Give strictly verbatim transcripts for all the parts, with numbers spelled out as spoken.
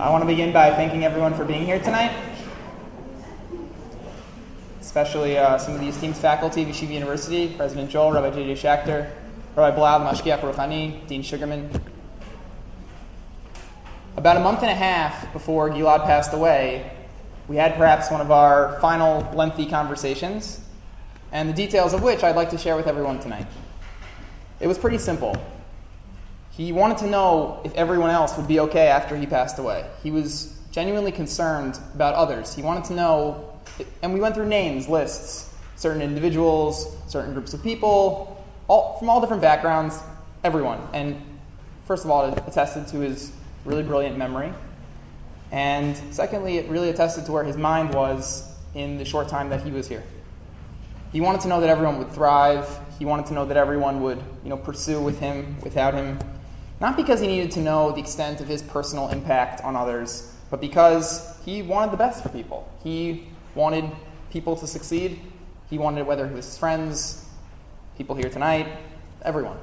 I want to begin by thanking everyone for being here tonight, especially uh, some of the esteemed faculty of Yeshiva University, President Joel, Rabbi J J Schachter, Rabbi Blau, the Mashgiach Ruchani, Dean Sugarman. About a month and a half before Gilad passed away, we had perhaps one of our final lengthy conversations, and the details of which I'd like to share with everyone tonight. It was pretty simple. He wanted to know if everyone else would be okay after he passed away. He was genuinely concerned about others. He wanted to know, and we went through names, lists, certain individuals, certain groups of people, all from all different backgrounds, everyone. And first of all, it attested to his really brilliant memory. And secondly, it really attested to where his mind was in the short time that he was here. He wanted to know that everyone would thrive. He wanted to know that everyone would, you know, pursue with him, without him. Not because he needed to know the extent of his personal impact on others, but because he wanted the best for people. He wanted people to succeed. He wanted, whether it was his friends, people here tonight, everyone.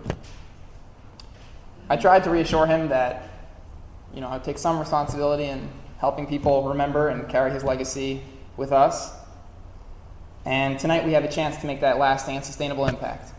I tried to reassure him that, you know, I'd take some responsibility in helping people remember and carry his legacy with us. And tonight we have a chance to make that lasting and sustainable impact.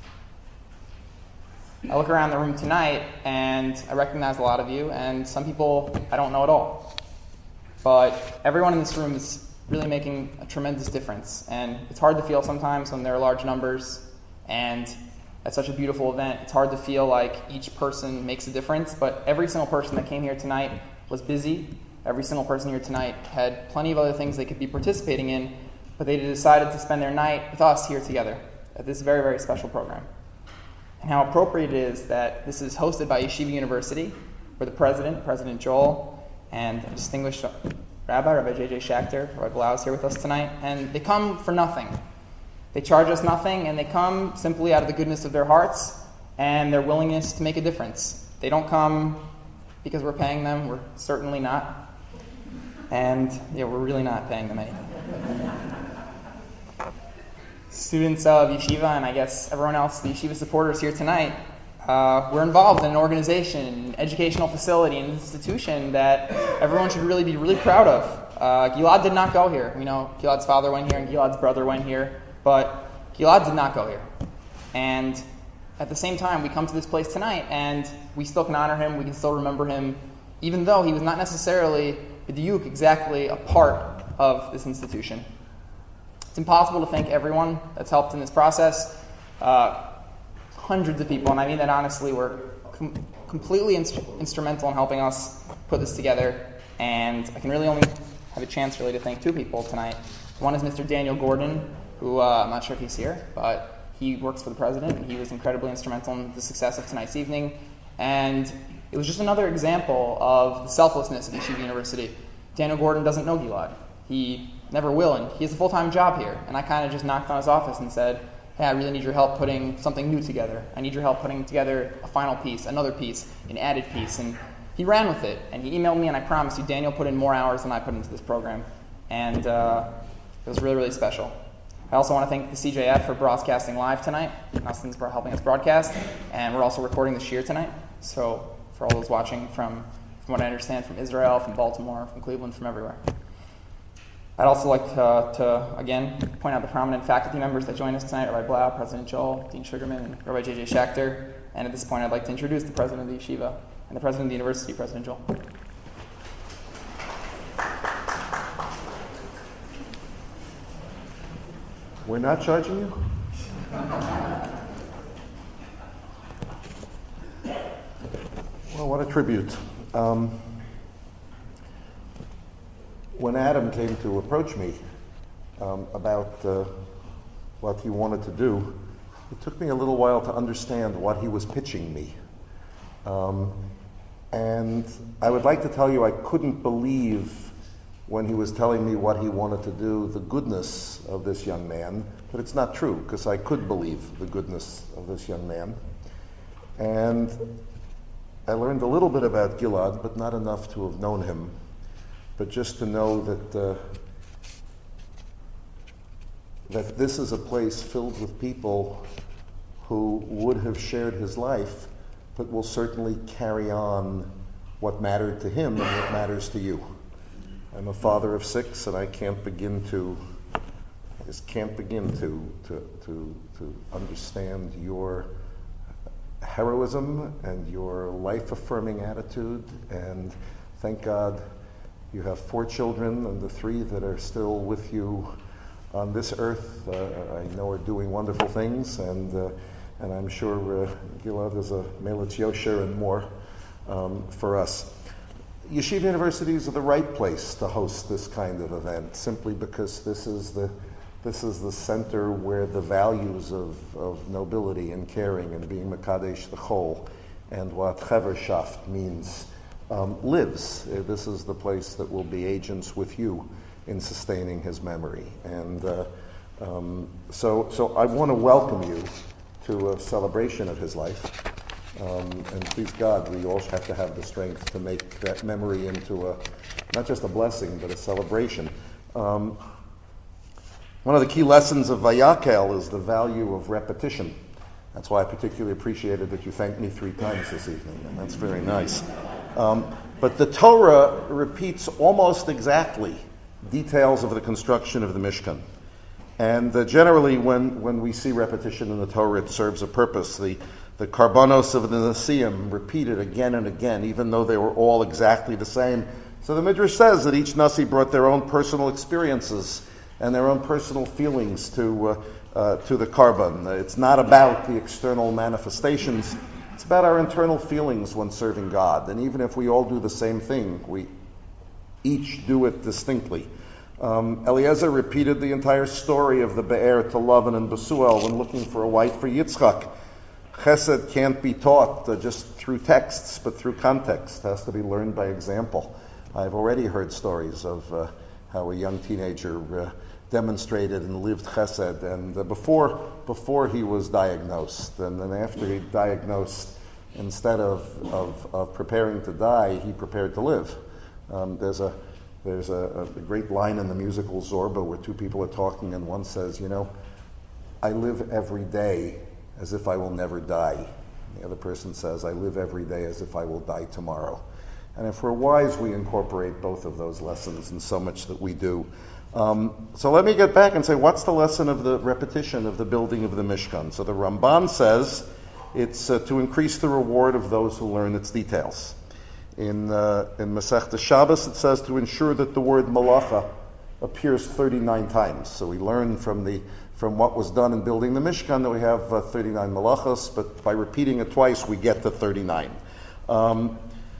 I look around the room tonight, and I recognize a lot of you, and some people I don't know at all. But everyone in this room is really making a tremendous difference, and it's hard to feel sometimes when there are large numbers, and at such a beautiful event, it's hard to feel like each person makes a difference, but every single person that came here tonight was busy. Every single person here tonight had plenty of other things they could be participating in, but they decided to spend their night with us here together at this very, very special program. And how appropriate it is that this is hosted by Yeshiva University, where the president, President Joel, and a distinguished rabbi, Rabbi J J Schachter, Rabbi Blau is here with us tonight, and they come for nothing. They charge us nothing, and they come simply out of the goodness of their hearts and their willingness to make a difference. They don't come because we're paying them. We're certainly not. And, yeah, we're really not paying them anything. Students of Yeshiva, and I guess everyone else, the Yeshiva supporters here tonight, uh, we're involved in an organization, an educational facility, an institution that everyone should really be really proud of. Uh, Gilad did not go here. We know Gilad's father went here and Gilad's brother went here, but Gilad did not go here. And at the same time, we come to this place tonight, and we still can honor him, we can still remember him, even though he was not necessarily, b'diuk, exactly a part of this institution. It's impossible to thank everyone that's helped in this process. Uh, hundreds of people, and I mean that honestly, were com- completely inst- instrumental in helping us put this together. And I can really only have a chance really to thank two people tonight. One is Mister Daniel Gordon, who uh, I'm not sure if he's here, but he works for the president, and he was incredibly instrumental in the success of tonight's evening. And it was just another example of the selflessness of Yeshiva University. Daniel Gordon doesn't know Gilad. He never will, and he has a full-time job here. And I kind of just knocked on his office and said, hey, I really need your help putting something new together. I need your help putting together a final piece, another piece, an added piece. And he ran with it, and he emailed me, and I promise you, Daniel put in more hours than I put into this program. And uh, it was really, really special. I also want to thank the C J F for broadcasting live tonight. Austin's for helping us broadcast. And we're also recording the shiur tonight. So for all those watching from, from what I understand, from Israel, from Baltimore, from Cleveland, from everywhere. I'd also like to, to, again, point out the prominent faculty members that joined us tonight, Rabbi Blau, President Joel, Dean Sugarman, and Rabbi J J Schachter. And at this point, I'd like to introduce the president of the yeshiva and the president of the university, President Joel. We're not charging you? Well, what a tribute. Um, when Adam came to approach me um, about uh, what he wanted to do, it took me a little while to understand what he was pitching me. Um, and I would like to tell you I couldn't believe when he was telling me what he wanted to do, the goodness of this young man, but it's not true, because I could believe the goodness of this young man. And I learned a little bit about Gilad, but not enough to have known him, but just to know that uh, that this is a place filled with people who would have shared his life, but will certainly carry on what mattered to him and what matters to you. I'm a father of six, and I can't begin to, I just can't begin to to to, to understand your heroism and your life-affirming attitude. And thank God you have four children, and the three that are still with you on this earth, uh, I know are doing wonderful things, and uh, and I'm sure uh, Gilad is a Melech Yosher and more um, for us. Yeshiva universities are the right place to host this kind of event, simply because this is the this is the center where the values of, of nobility and caring and being Mekadesh the Chol and what Cheverschaft means um, lives. This is the place that will be agents with you in sustaining his memory. And uh, um, so, so I want to welcome you to a celebration of his life. Um, and please God, we all have to have the strength to make that memory into a, not just a blessing, but a celebration. Um, one of the key lessons of Vayakel is the value of repetition. That's why I particularly appreciated that you thanked me three times this evening, and that's very nice. Um, but the Torah repeats almost exactly details of the construction of the Mishkan. And uh, generally, when, when we see repetition in the Torah, it serves a purpose. The The Karbanos of the Nasiim repeated again and again, even though they were all exactly the same. So the Midrash says that each Nasi brought their own personal experiences and their own personal feelings to uh, uh, to the Karban. It's not about the external manifestations. It's about our internal feelings when serving God. And even if we all do the same thing, we each do it distinctly. Um, Eliezer repeated the entire story of the Be'er to Lavan and Besuel when looking for a wife for Yitzchak. Chesed can't be taught uh, just through texts, but through context. It has to be learned by example. I've already heard stories of uh, how a young teenager uh, demonstrated and lived Chesed, and uh, before before he was diagnosed, and then after he diagnosed, instead of, of, of preparing to die, he prepared to live. Um, there's a there's a, a great line in the musical Zorba where two people are talking, and one says, "You know, I live every day as if I will never die." The other person says, "I live every day as if I will die tomorrow." And if we're wise, we incorporate both of those lessons in so much that we do. Um, so let me get back and say, what's the lesson of the repetition of the building of the Mishkan? So the Ramban says it's uh, to increase the reward of those who learn its details. In uh, in Masechta Shabbos, it says to ensure that the word malacha appears thirty-nine times. So we learn from the from what was done in building the Mishkan that we have uh, thirty-nine malachas, but by repeating it twice, we get to thirty-nine. Um,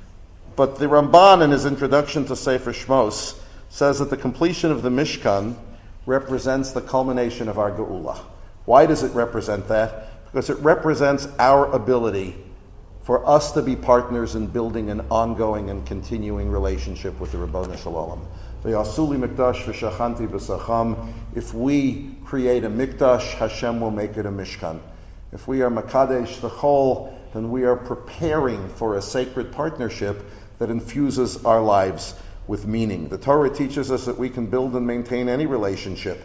but the Ramban, in his introduction to Sefer Shmos, says that the completion of the Mishkan represents the culmination of our Geula. Why does it represent that? Because it represents our ability for us to be partners in building an ongoing and continuing relationship with the Ribono Shel Olam. V'yasuli mikdash v'shachanti b'sacham. If we create a mikdash, Hashem will make it a mishkan. If we are makadesh the chol, then we are preparing for a sacred partnership that infuses our lives with meaning. The Torah teaches us that we can build and maintain any relationship,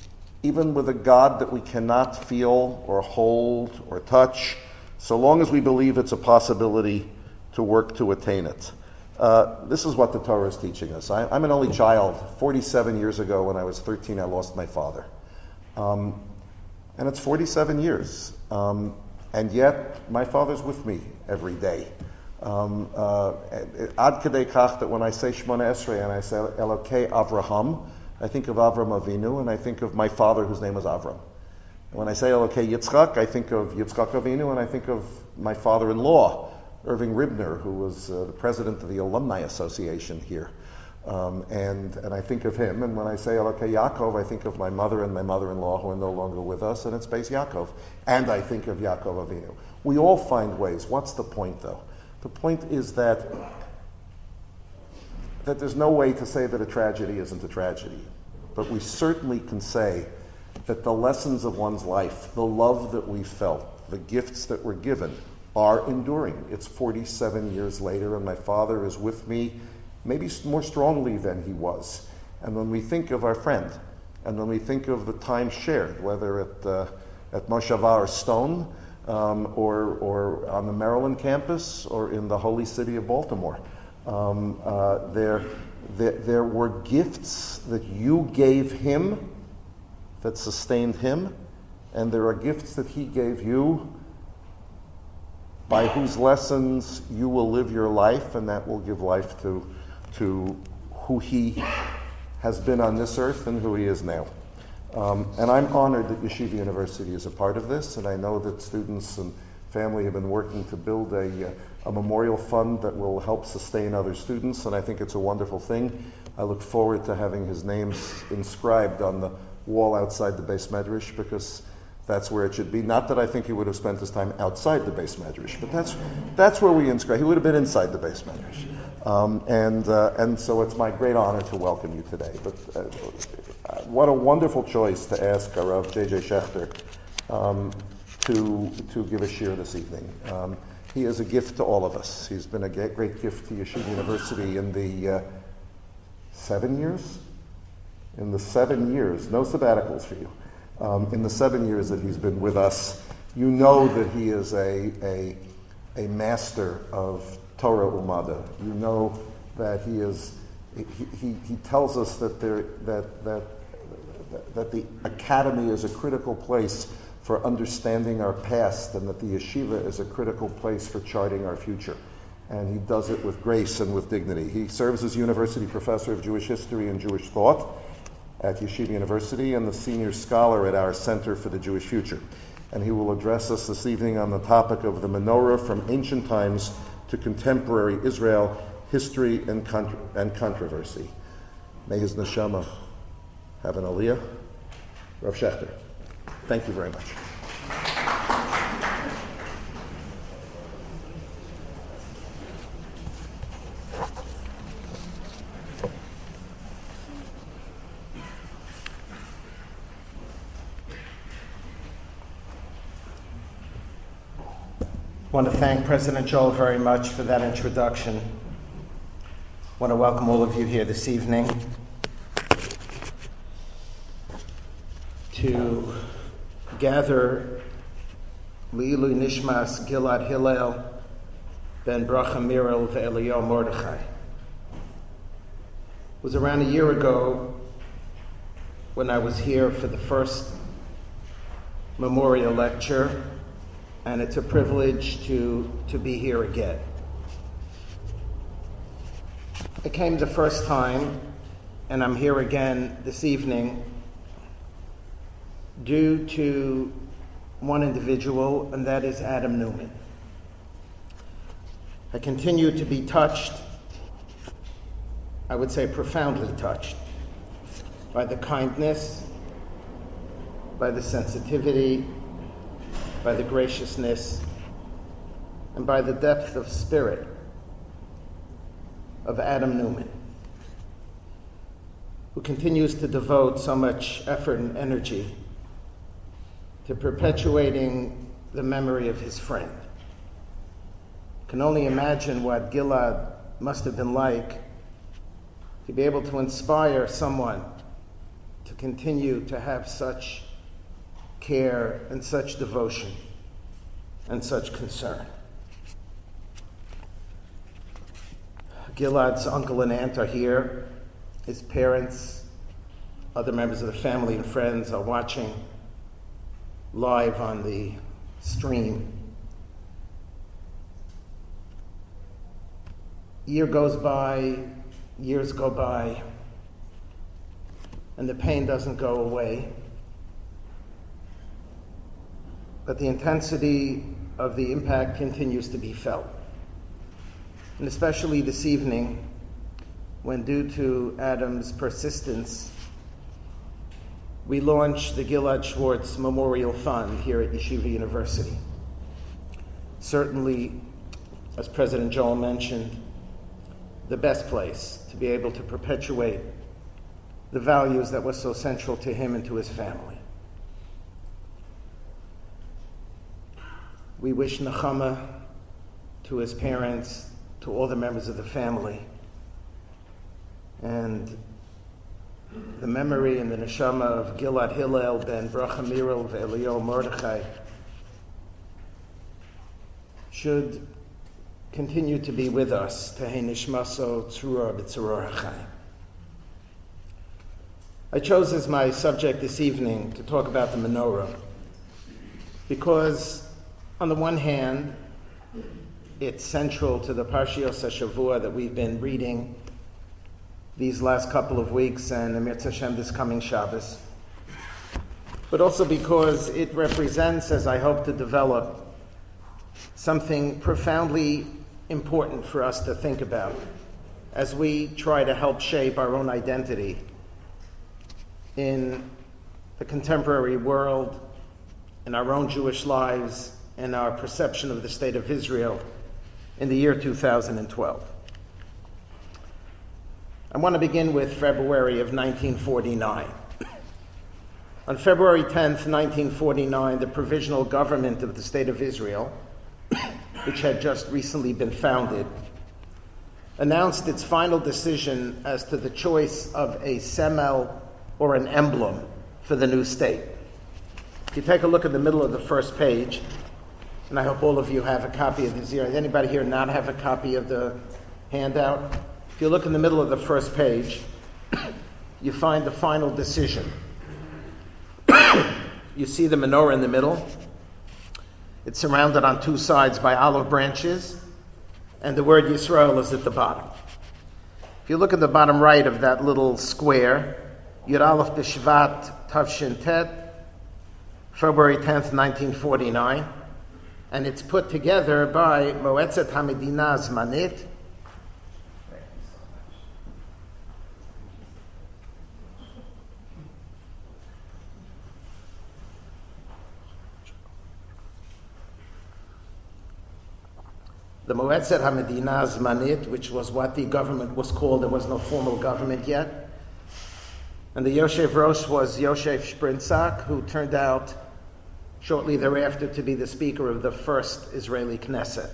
even with a God that we cannot feel or hold or touch, so long as we believe it's a possibility to work to attain it. Uh, this is what the Torah is teaching us. I, I'm an only child. forty-seven years ago, when I was thirteen, I lost my father. Um, and it's forty-seven years. Um, and yet, my father's with me every day. Um, uh, Ad Kedei Kach that when I say Shemona Esrei and I say Elokei Avraham, I think of Avram Avinu and I think of my father whose name was Avram. And when I say Elokei Yitzchak, I think of Yitzchak Avinu and I think of my father-in-law, Irving Ribner, who was uh, the president of the Alumni Association here. Um, and, and I think of him, and when I say Elokei Yaakov, I think of my mother and my mother-in-law who are no longer with us, and it's Beis Yaakov. And I think of Yaakov Avinu. We all find ways. What's the point, though? The point is that that there's no way to say that a tragedy isn't a tragedy. But we certainly can say that the lessons of one's life, the love that we felt, the gifts that were given, are enduring. It's forty-seven years later, and my father is with me maybe more strongly than he was. And when we think of our friend, and when we think of the time shared, whether at uh, at Moshava or Stone, um, or or on the Maryland campus, or in the holy city of Baltimore, Um, uh, there, there, there were gifts that you gave him that sustained him, and there are gifts that he gave you by whose lessons you will live your life, and that will give life to, to who he has been on this earth and who he is now. Um, and I'm honored that Yeshiva University is a part of this, and I know that students and family have been working to build a, a memorial fund that will help sustain other students, and I think it's a wonderful thing. I look forward to having his name inscribed on the wall outside the Beis Medrash, because that's where it should be. Not that I think he would have spent his time outside the Beis Medrash, but that's that's where we inscribe. He would have been inside the Beis Medrash. Um, and uh, and so it's my great honor to welcome you today. But uh, what a wonderful choice to ask Rav J J Schechter um, to to give a shir this evening. Um, he is a gift to all of us. He's been a great gift to Yeshiva University in the uh, seven years. In the seven years, no sabbaticals for you. Um, in the seven years that he's been with us, you know that he is a a, a master of Torah Umada. You know that he is. He, he, he tells us that there that that that the academy is a critical place for understanding our past, and that the yeshiva is a critical place for charting our future. And he does it with grace and with dignity. He serves as university professor of Jewish history and Jewish thought at Yeshiva University and the senior scholar at our Center for the Jewish Future. And he will address us this evening on the topic of the menorah from ancient times to contemporary Israel, history and, contra- and controversy. May his neshama have an aliyah. Rav Schechter, thank you very much. I want to thank President Joel very much for that introduction. I want to welcome all of you here this evening to gather Le'ilu Nishmas Gilad Hillel ben Bracha Mirel ve'Eliyahu Mordechai. It was around a year ago when I was here for the first memorial lecture, and it's a privilege to, to be here again. I came the first time, and I'm here again this evening due to one individual, and that is Adam Newman. I continue to be touched, I would say profoundly touched, by the kindness, by the sensitivity, by the graciousness, and by the depth of spirit of Adam Newman, who continues to devote so much effort and energy to perpetuating the memory of his friend. I can only imagine what Gilad must have been like to be able to inspire someone to continue to have such care and such devotion and such concern. Gilad's uncle and aunt are here. His parents, other members of the family and friends are watching live on the stream. Year goes by, years go by, and the pain doesn't go away. But the intensity of the impact continues to be felt. And especially this evening, when due to Adam's persistence, we launched the Gilad Schwartz Memorial Fund here at Yeshiva University. Certainly, as President Joel mentioned, the best place to be able to perpetuate the values that were so central to him and to his family. We wish Nechama to his parents, to all the members of the family, and the memory and the neshama of Gilad Hillel ben Bracha Mirel ve'Eliyahu Mordechai should continue to be with us. Tehei nishmaso tzrura b'tzuror hachayim. I chose as my subject this evening to talk about the menorah because, on the one hand, it's central to the Parshios HaShavua that we've been reading these last couple of weeks and Emir Hashem this coming Shabbos, but also because it represents, as I hope to develop, something profoundly important for us to think about as we try to help shape our own identity in the contemporary world, in our own Jewish lives, and our perception of the state of Israel in the year two thousand twelve. I want to begin with February of nineteen forty-nine. On February tenth, nineteen forty-nine, the provisional government of the state of Israel, which had just recently been founded, announced its final decision as to the choice of a semel or an emblem for the new state. If you take a look at the middle of the first page, and I hope all of you have a copy of this here. Does anybody here not have a copy of the handout? If you look in the middle of the first page, you find the final decision. You see the menorah in the middle. It's surrounded on two sides by olive branches, and the word Yisrael is at the bottom. If you look at the bottom right of that little square, Yud Aleph B'Shvat Tavshin Tet, February tenth, nineteen forty-nine, and it's put together by Moetzet HaMedina Zmanit. The Moetzet HaMedina Zmanit, which was what the government was called. There was no formal government yet. And the Yoshev Rosh was Yosef Shprintzak, who turned out shortly thereafter to be the speaker of the first Israeli Knesset.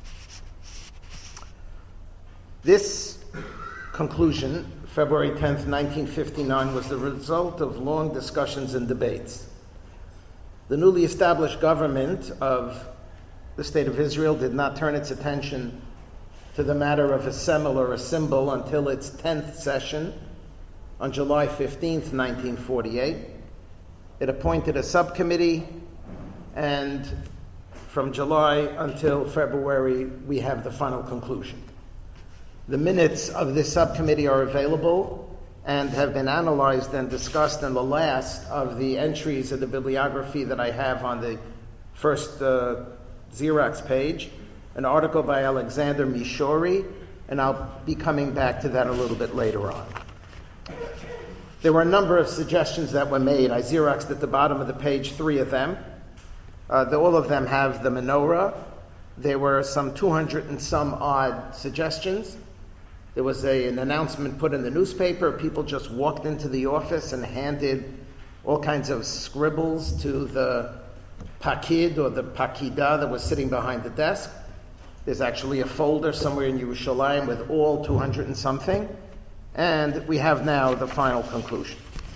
This conclusion, February tenth, nineteen fifty-nine, was the result of long discussions and debates. The newly established government of the State of Israel did not turn its attention to the matter of a semel or a symbol until its tenth session on July fifteenth, nineteen forty-eight. It appointed a subcommittee, and from July until February, we have the final conclusion. The minutes of this subcommittee are available and have been analyzed and discussed in the last of the entries of the bibliography that I have on the first uh, Xerox page, an article by Alexander Mishori, and I'll be coming back to that a little bit later on. There were a number of suggestions that were made. I Xeroxed at the bottom of the page three of them. Uh, the, all of them have the menorah. There were some two hundred and some odd suggestions. There was a, an announcement put in the newspaper. People just walked into the office and handed all kinds of scribbles to the pakid or the pakida that was sitting behind the desk. There's actually a folder somewhere in Yerushalayim with all two hundred and something. And we have now the final conclusion.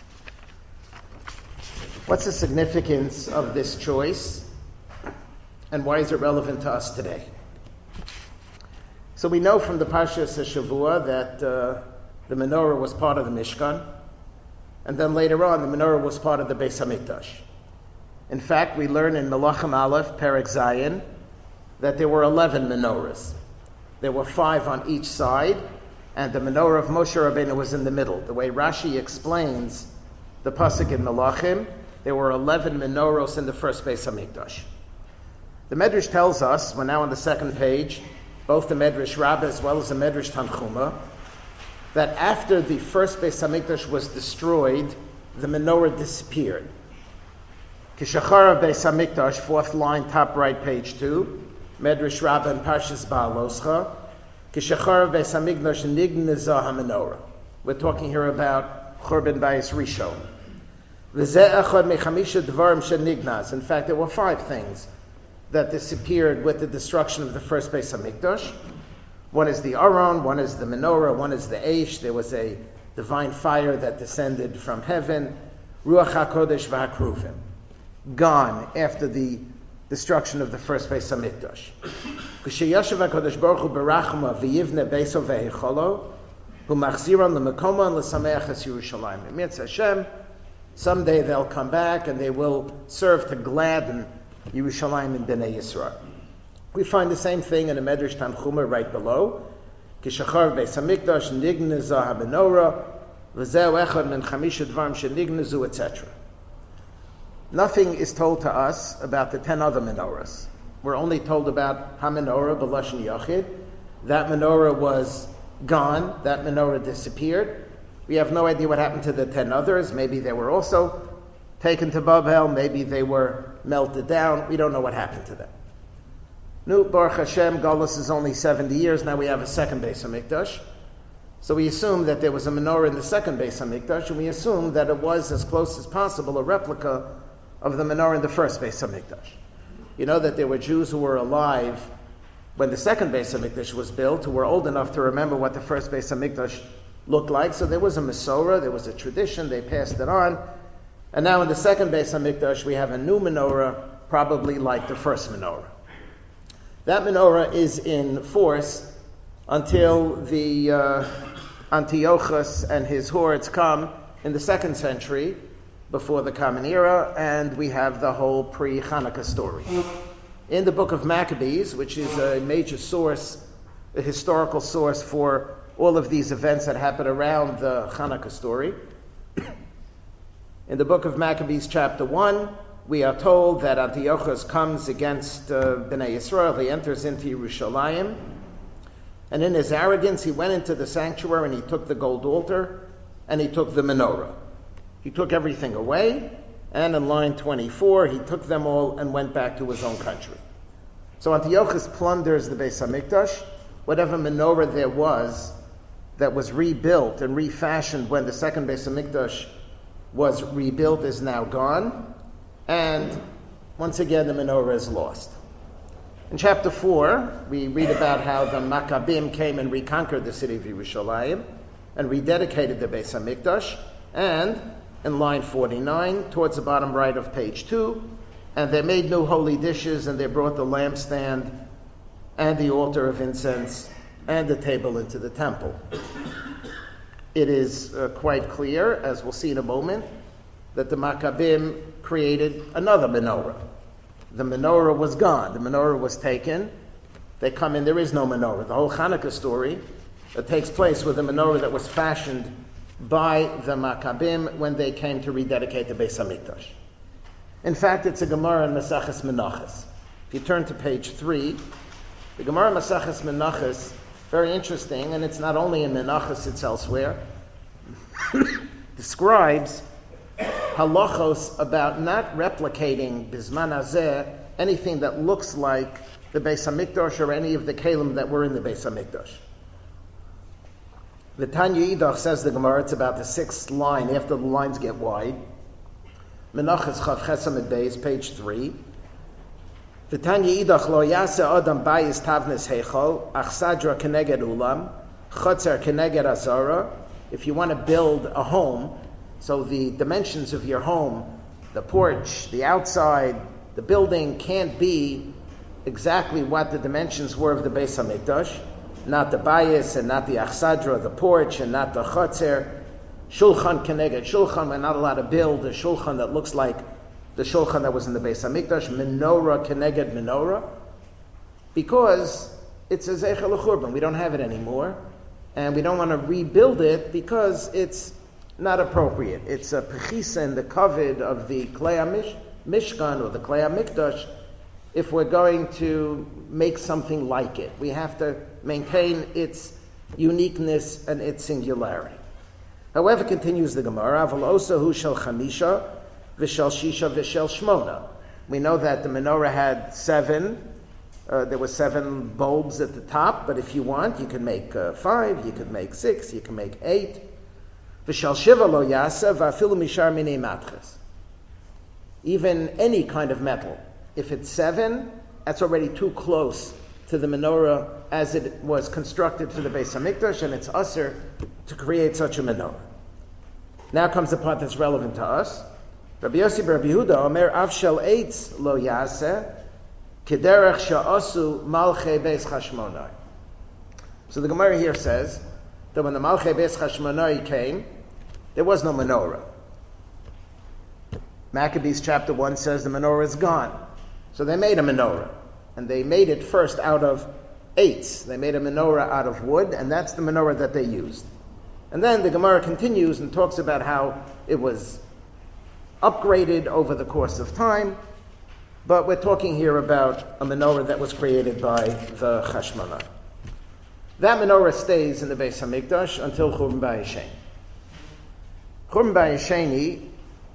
What's the significance of this choice? And why is it relevant to us today? So we know from the Parshas HaShavua that uh, the menorah was part of the Mishkan. And then later on, the menorah was part of the Beis HaMikdash. In fact, we learn in Melachim Aleph, Perek Zayin, that there were eleven menorahs. There were five on each side, and the menorah of Moshe Rabbeinu was in the middle. The way Rashi explains the pasuk in Melachim, there were eleven menorahs in the first Beis HaMikdash. The Medrash tells us, we're now on the second page, both the Medrash Rabbah as well as the Medrash Tanchuma, that after the first Beis HaMikdash was destroyed, the menorah disappeared. Kishachar Beis HaMikdash, fourth line, top right, page two, Medrash Rabbah and Parshas Ba'aloscha, Kishachar Beis HaMikdash Nignaza HaMenorah. We're talking here about Churban Bayis Rishon. V'zeh echad mechamisha dvarim shenignaz. In fact, there were five things that disappeared with the destruction of the first Beis HaMikdash. One is the Aron, one is the menorah, one is the Eish. There was a divine fire that descended from heaven. Ruach HaKodesh v'Hakruvim. Gone after the destruction of the first Beis Hamikdash. K'sheyashav HaKadosh Baruch Hu berachma v'yivne beiso v'heicholo hu machziron l'mekomo l'sameach es Yerushalayim. It means Hashem, someday they'll come back and they will serve to gladden Yerushalayim and Bnei Yisrael. We find the same thing in the Medrash Tanchuma right below. Kishachar Beis Hamikdash nignaza hamenorah v'zeu echad min chamisha dvarim shenignazu, et cetera. Nothing is told to us about the ten other menorahs. We're only told about HaMenorah b'Lashon Yachid. That menorah was gone. That menorah disappeared. We have no idea what happened to the ten others. Maybe they were also taken to Babel. Maybe they were melted down. We don't know what happened to them. Nu, Baruch Hashem, Galus is only seventy years. Now we have a second Beis Hamikdash. So we assume that there was a menorah in the second Beis Hamikdash, and we assume that it was as close as possible a replica of the menorah in the first Beis Hamikdash. You know that there were Jews who were alive when the second Beis Hamikdash was built, who were old enough to remember what the first Beis Hamikdash looked like. So there was a Masorah, there was a tradition, they passed it on. And now in the second Beis Hamikdash we have a new menorah, probably like the first menorah. That menorah is in force until the uh, Antiochus and his hordes come in the second century before the Common Era, and we have the whole pre-Hanukkah story. In the book of Maccabees, which is a major source, a historical source for all of these events that happen around the Hanukkah story, in the book of Maccabees chapter one, we are told that Antiochus comes against uh, Bnei Yisrael. He enters into Yerushalayim, and in his arrogance he went into the sanctuary and he took the gold altar and he took the menorah. He took everything away, and in line twenty-four he took them all and went back to his own country. So Antiochus plunders the Beis Hamikdash. Whatever menorah there was that was rebuilt and refashioned when the second Beis Hamikdash was rebuilt is now gone. And once again, the menorah is lost. In chapter four, we read about how the Maccabim came and reconquered the city of Yerushalayim and rededicated the Beis Hamikdash. And in line forty-nine, towards the bottom right of page two, and they made new holy dishes, and they brought the lampstand and the altar of incense and the table into the temple. It is uh, quite clear, as we'll see in a moment, that the Maccabim created another menorah. The menorah was gone. The menorah was taken. They come in, there is no menorah. The whole Hanukkah story that takes place with the menorah that was fashioned by the Maccabim when they came to rededicate the Beis Hamikdash. In fact, it's a Gemara in Maseches Menachos. If you turn to page three, the Gemara in Maseches Menachos, very interesting, and it's not only in Menachos, it's elsewhere, describes halachos about not replicating Bizman Hazeh anything that looks like the Beis Hamikdash or any of the kelim that were in the Beis Hamikdash. The Tanya Idach says the Gemara, it's about the sixth line after the lines get wide. Menachos Chav Chesamid Beis, page three. The Tanya Idach lo yase adam bayis tavnes heichol ach sadra keneged ulam chotzer keneged azara. If you want to build a home, so the dimensions of your home, the porch, the outside, the building can't be exactly what the dimensions were of the Beis Hamikdash. Not the bayis and not the achsadra, the porch, and not the chotzer. Shulchan keneged shulchan. We're not allowed to build a shulchan that looks like the shulchan that was in the Beis Hamikdash. Menorah keneged menorah, because it's a zeichel l'churban. We don't have it anymore, and we don't want to rebuild it because it's not appropriate. It's a pechisa in the kavod of the Klei Mishkan or the Klei Mikdash. If we're going to make something like it, we have to maintain its uniqueness and its singularity. However, continues the Gemara, Aval osahu shel chamisha v'shel shisha v'shel shmona. We know that the menorah had seven. Uh, there were seven bulbs at the top, but if you want, you can make uh, five, you can make six, you can make eight. V'shel shiva lo yasa v'afilu mishar minei matches. Even any kind of metal, if it's seven, that's already too close to the menorah as it was constructed for the Beis Hamikdash, and it's usher to create such a menorah. Now comes the part that's relevant to us. Rabbi Yossi Rabbi Yehuda Omer Avshel Eitz Lo Yaseh Kederech sha'asu malchei beis Chashmonai. So the Gemara here says that when the malchei beis Chashmonai came, there was no menorah. Maccabees chapter one says the menorah is gone. So they made a menorah. And they made it first out of eights. They made a menorah out of wood, and that's the menorah that they used. And then the Gemara continues and talks about how it was upgraded over the course of time. But we're talking here about a menorah that was created by the Chashmonai. That menorah stays in the Beis HaMikdash until Churban Bayesheni. Churban Bayesheni,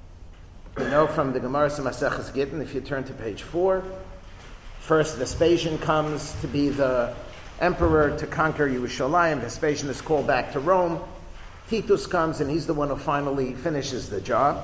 you know from the Gemara Maseches Gittin, if you turn to page four, first Vespasian comes to be the emperor to conquer Yerushalayim. Vespasian is called back to Rome. Titus comes and he's the one who finally finishes the job.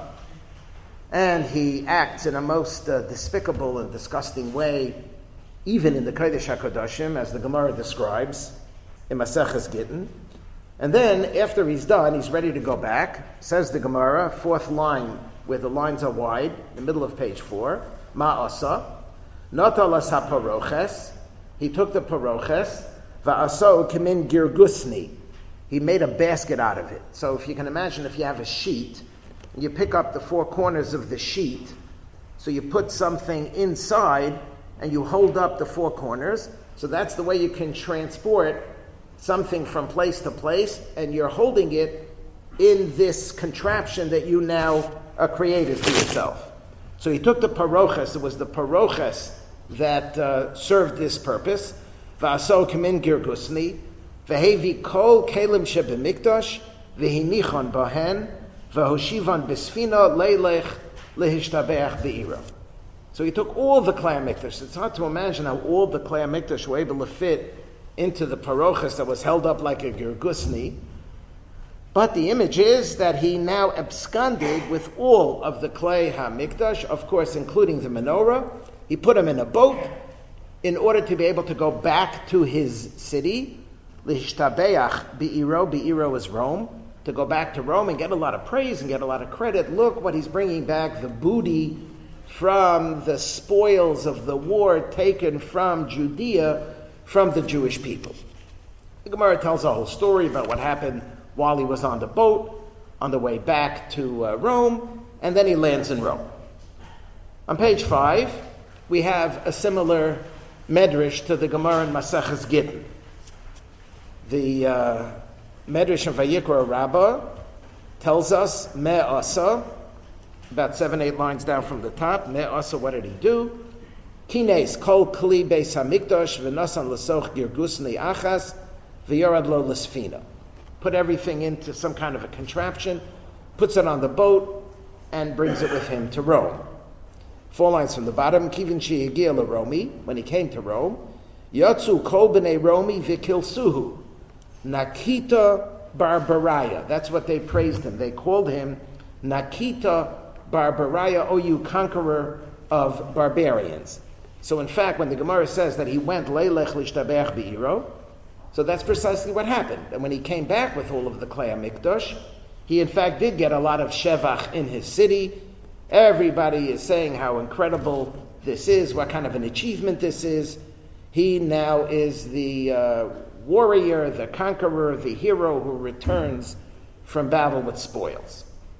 And he acts in a most uh, despicable and disgusting way, even in the Kodesh HaKodashim, as the Gemara describes in Maseches Gittin. And then, after he's done, he's ready to go back. Says the Gemara, fourth line, where the lines are wide, the middle of page four. Ma'asa, notalas haparoches. He took the paroches. Va'aso kimin girgusni. He made a basket out of it. So if you can imagine, if you have a sheet, you pick up the four corners of the sheet, so you put something inside and you hold up the four corners. So that's the way you can transport something from place to place, and you're holding it in this contraption that you now uh, created for yourself. So he took the paroches, it was the paroches that uh, served this purpose. V'aso kamin girgusni, v'hevi kol kelim shebemikdash, v'hinichon bahen, v'hoshivan bisfina leilech lehishtabeach be'ira. So he took all the Klei HaMikdash. It's hard to imagine how all the Klei HaMikdash were able to fit into the paroches that was held up like a girgusni. But the image is that he now absconded with all of the Klei HaMikdash, of course including the menorah. He put him in a boat in order to be able to go back to his city, lihishtabeach be'iro, be'iro is Rome, to go back to Rome and get a lot of praise and get a lot of credit. Look what he's bringing back, the booty from the spoils of the war taken from Judea, from the Jewish people. The Gemara tells a whole story about what happened while he was on the boat, on the way back to uh, Rome, and then he lands in Rome. On page five, we have a similar medrash to the Gemara in Maseches Gittin. The uh, medrash in Vayikra Rabbah tells us, Me'asa, about seven, eight lines down from the top, Me'asa, what did he do? Kines kol kli beis hamikdash v'nasan l'soch girgusni achas v'yorad lo l'sfina. Put everything into some kind of a contraption, puts it on the boat, and brings it with him to Rome. Four lines from the bottom. Kivin she'egia l'Romi, when he came to Rome, yatsu kol b'nei Romi v'kilsuhu Nakita Barbaraya. That's what they praised him. They called him Nakita Barbaraya, O you conqueror of barbarians. So in fact, when the Gemara says that he went leilech lishtabeach be'iro, so that's precisely what happened. And when he came back with all of the Klei HaMikdash, he in fact did get a lot of shevach in his city. Everybody is saying how incredible this is, what kind of an achievement this is. He now is the uh, warrior, the conqueror, the hero who returns from battle with spoils.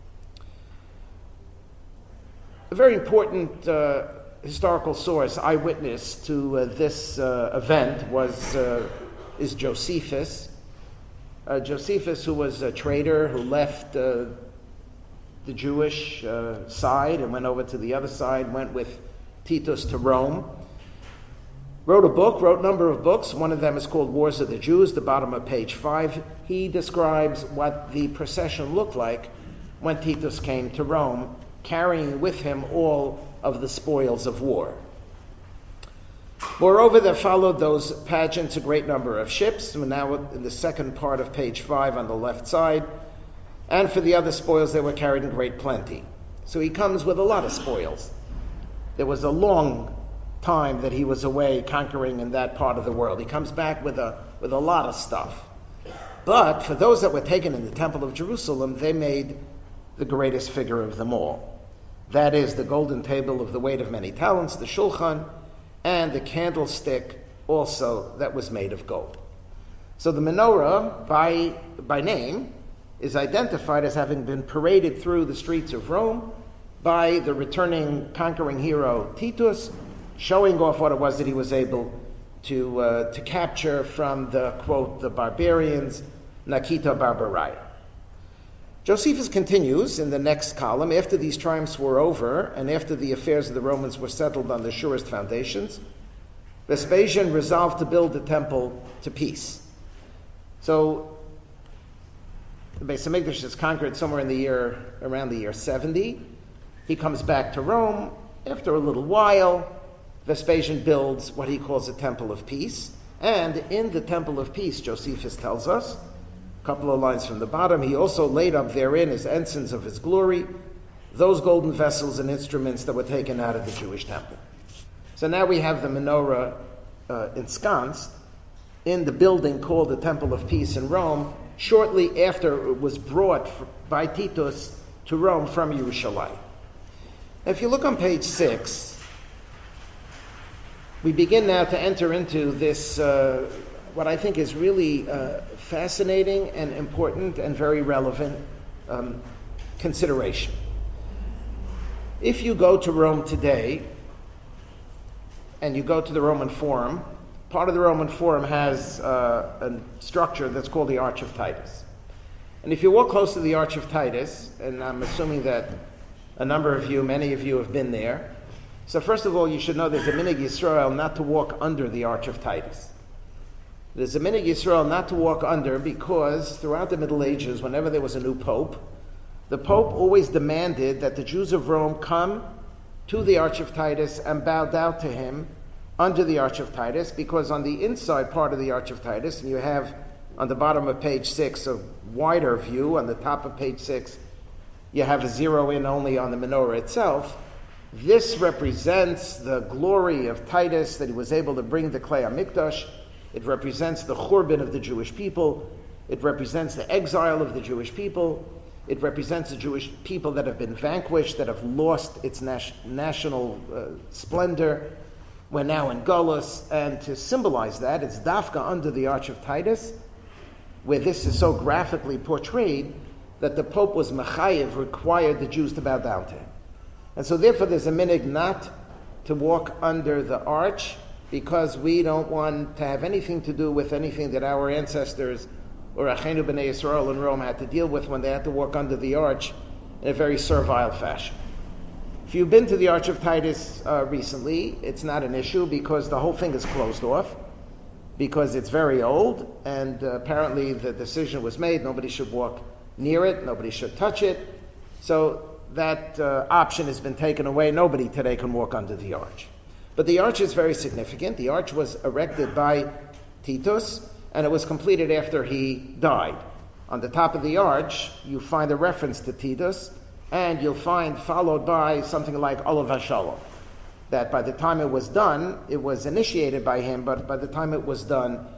A very important uh, historical source, eyewitness to uh, this uh, event was uh, is Josephus. Uh, Josephus, who was a trader who left uh, the Jewish uh, side and went over to the other side, went with Titus to Rome. Wrote a book, wrote a number of books. One of them is called Wars of the Jews, the bottom of page five. He describes what the procession looked like when Titus came to Rome, carrying with him all of the spoils of war. Moreover, there followed those pageants a great number of ships. We're now in the second part of page five on the left side. And for the other spoils, they were carried in great plenty. So he comes with a lot of spoils. There was a long time that he was away conquering in that part of the world. He comes back with a with a lot of stuff. But for those that were taken in the Temple of Jerusalem, they made the greatest figure of them all. That is the golden table of the weight of many talents, the Shulchan, and the candlestick also that was made of gold. So the menorah, by, by name, is identified as having been paraded through the streets of Rome by the returning conquering hero Titus, showing off what it was that he was able to uh, to capture from the, quote, the barbarians, Nakita Barbaraya. Josephus continues in the next column. After these triumphs were over, and after the affairs of the Romans were settled on the surest foundations, Vespasian resolved to build the temple to peace. So, the Beis Hamikdash is conquered somewhere in the year, around the year seventy. He comes back to Rome. After a little while, Vespasian builds what he calls a temple of peace. And in the temple of peace, Josephus tells us, a couple of lines from the bottom, he also laid up therein as ensigns of his glory those golden vessels and instruments that were taken out of the Jewish temple. So now we have the menorah uh, ensconced in the building called the Temple of Peace in Rome, shortly after it was brought by Titus to Rome from Yerushalayim. If you look on page six, we begin now to enter into this, uh, what I think is really uh, fascinating and important and very relevant um, consideration. If you go to Rome today, and you go to the Roman Forum, part of the Roman Forum has uh, a structure that's called the Arch of Titus. And if you walk close to the Arch of Titus, and I'm assuming that a number of you, many of you have been there, so first of all, you should know there's a minhag Yisrael not to walk under the Arch of Titus. There's a minhag Yisrael not to walk under because throughout the Middle Ages, whenever there was a new pope, the pope always demanded that the Jews of Rome come to the Arch of Titus and bow down to him under the Arch of Titus, because on the inside part of the Arch of Titus, and you have on the bottom of page six a wider view, on the top of page six you have a zero in only on the menorah itself. This represents the glory of Titus, that he was able to bring the Klei HaMikdash. It represents the Churban of the Jewish people. It represents the exile of the Jewish people. It represents the Jewish people that have been vanquished, that have lost its nas- national uh, splendor. We're now in Golus, and to symbolize that, it's Dafka under the Arch of Titus, where this is so graphically portrayed that the Pope was Mechayev, required the Jews to bow down to him. And so therefore there's a minhag not to walk under the arch, because we don't want to have anything to do with anything that our ancestors or Achenu B'nai Yisrael in Rome had to deal with when they had to walk under the arch in a very servile fashion. If you've been to the Arch of Titus uh, recently, it's not an issue because the whole thing is closed off, because it's very old, and uh, apparently the decision was made, nobody should walk near it, nobody should touch it. So that uh, option has been taken away. Nobody today can walk under the arch. But the arch is very significant. The arch was erected by Titus, and it was completed after he died. On the top of the arch, you find a reference to Titus, and you'll find followed by something like Olav HaShalom, that by the time it was done, it was initiated by him, but by the time it was done,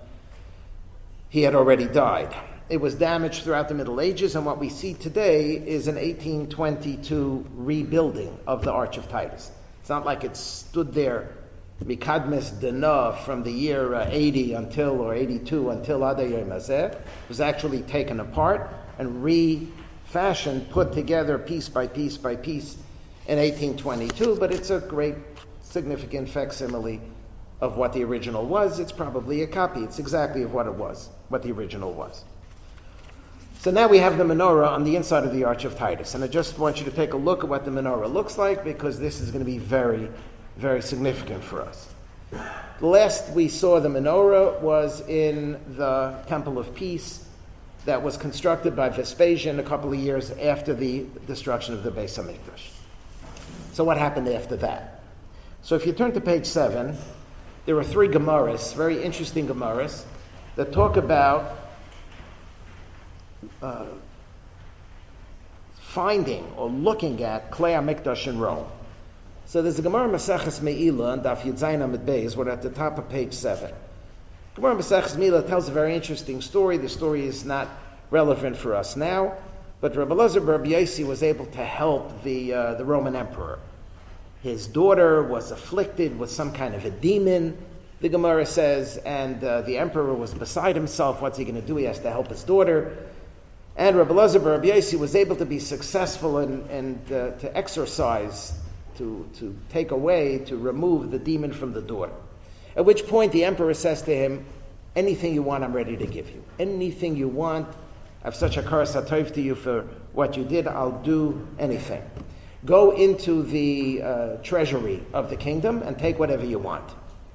he had already died. It was damaged throughout the Middle Ages, and what we see today is an eighteen twenty-two rebuilding of the Arch of Titus. It's not like it stood there mikadmes dana from the year uh, eighty until, or eighty-two until Adar Yom Hazeh. It was actually taken apart and refashioned, put together piece by piece by piece in eighteen twenty-two, but it's a great significant facsimile of what the original was. It's probably a copy. It's exactly of what it was, what the original was. So now we have the menorah on the inside of the Arch of Titus. And I just want you to take a look at what the menorah looks like, because this is going to be very, very significant for us. The last we saw the menorah was in the Temple of Peace that was constructed by Vespasian a couple of years after the destruction of the Beis HaMikdash. So what happened after that? So if you turn to page seven, there are three Gemaras, very interesting Gemaras, that talk about Uh, finding or looking at Klei HaMikdash in Rome. So there's a Gemara Maseches Me'ilah on Daf Yud Zayin Amud Beis. We're at the top of page seven. Gemara Maseches Me'ilah tells a very interesting story. The story is not relevant for us now, but Rabbi Elazar Bar Rabbi Yossi was able to help the uh, the Roman emperor. his daughter was afflicted with some kind of a demon, the Gemara says, and uh, the emperor was beside himself. What's he going to do? He has to help his daughter. And Rabbi Elazar bar Rabbi Yossi was able to be successful and, and uh, to exorcise, to, to take away, to remove the demon from the daughter. At which point the emperor says to him, anything you want, I'm ready to give you. Anything you want, I have such a karas hatov to you for what you did, I'll do anything. Go into the uh, treasury of the kingdom and take whatever you want.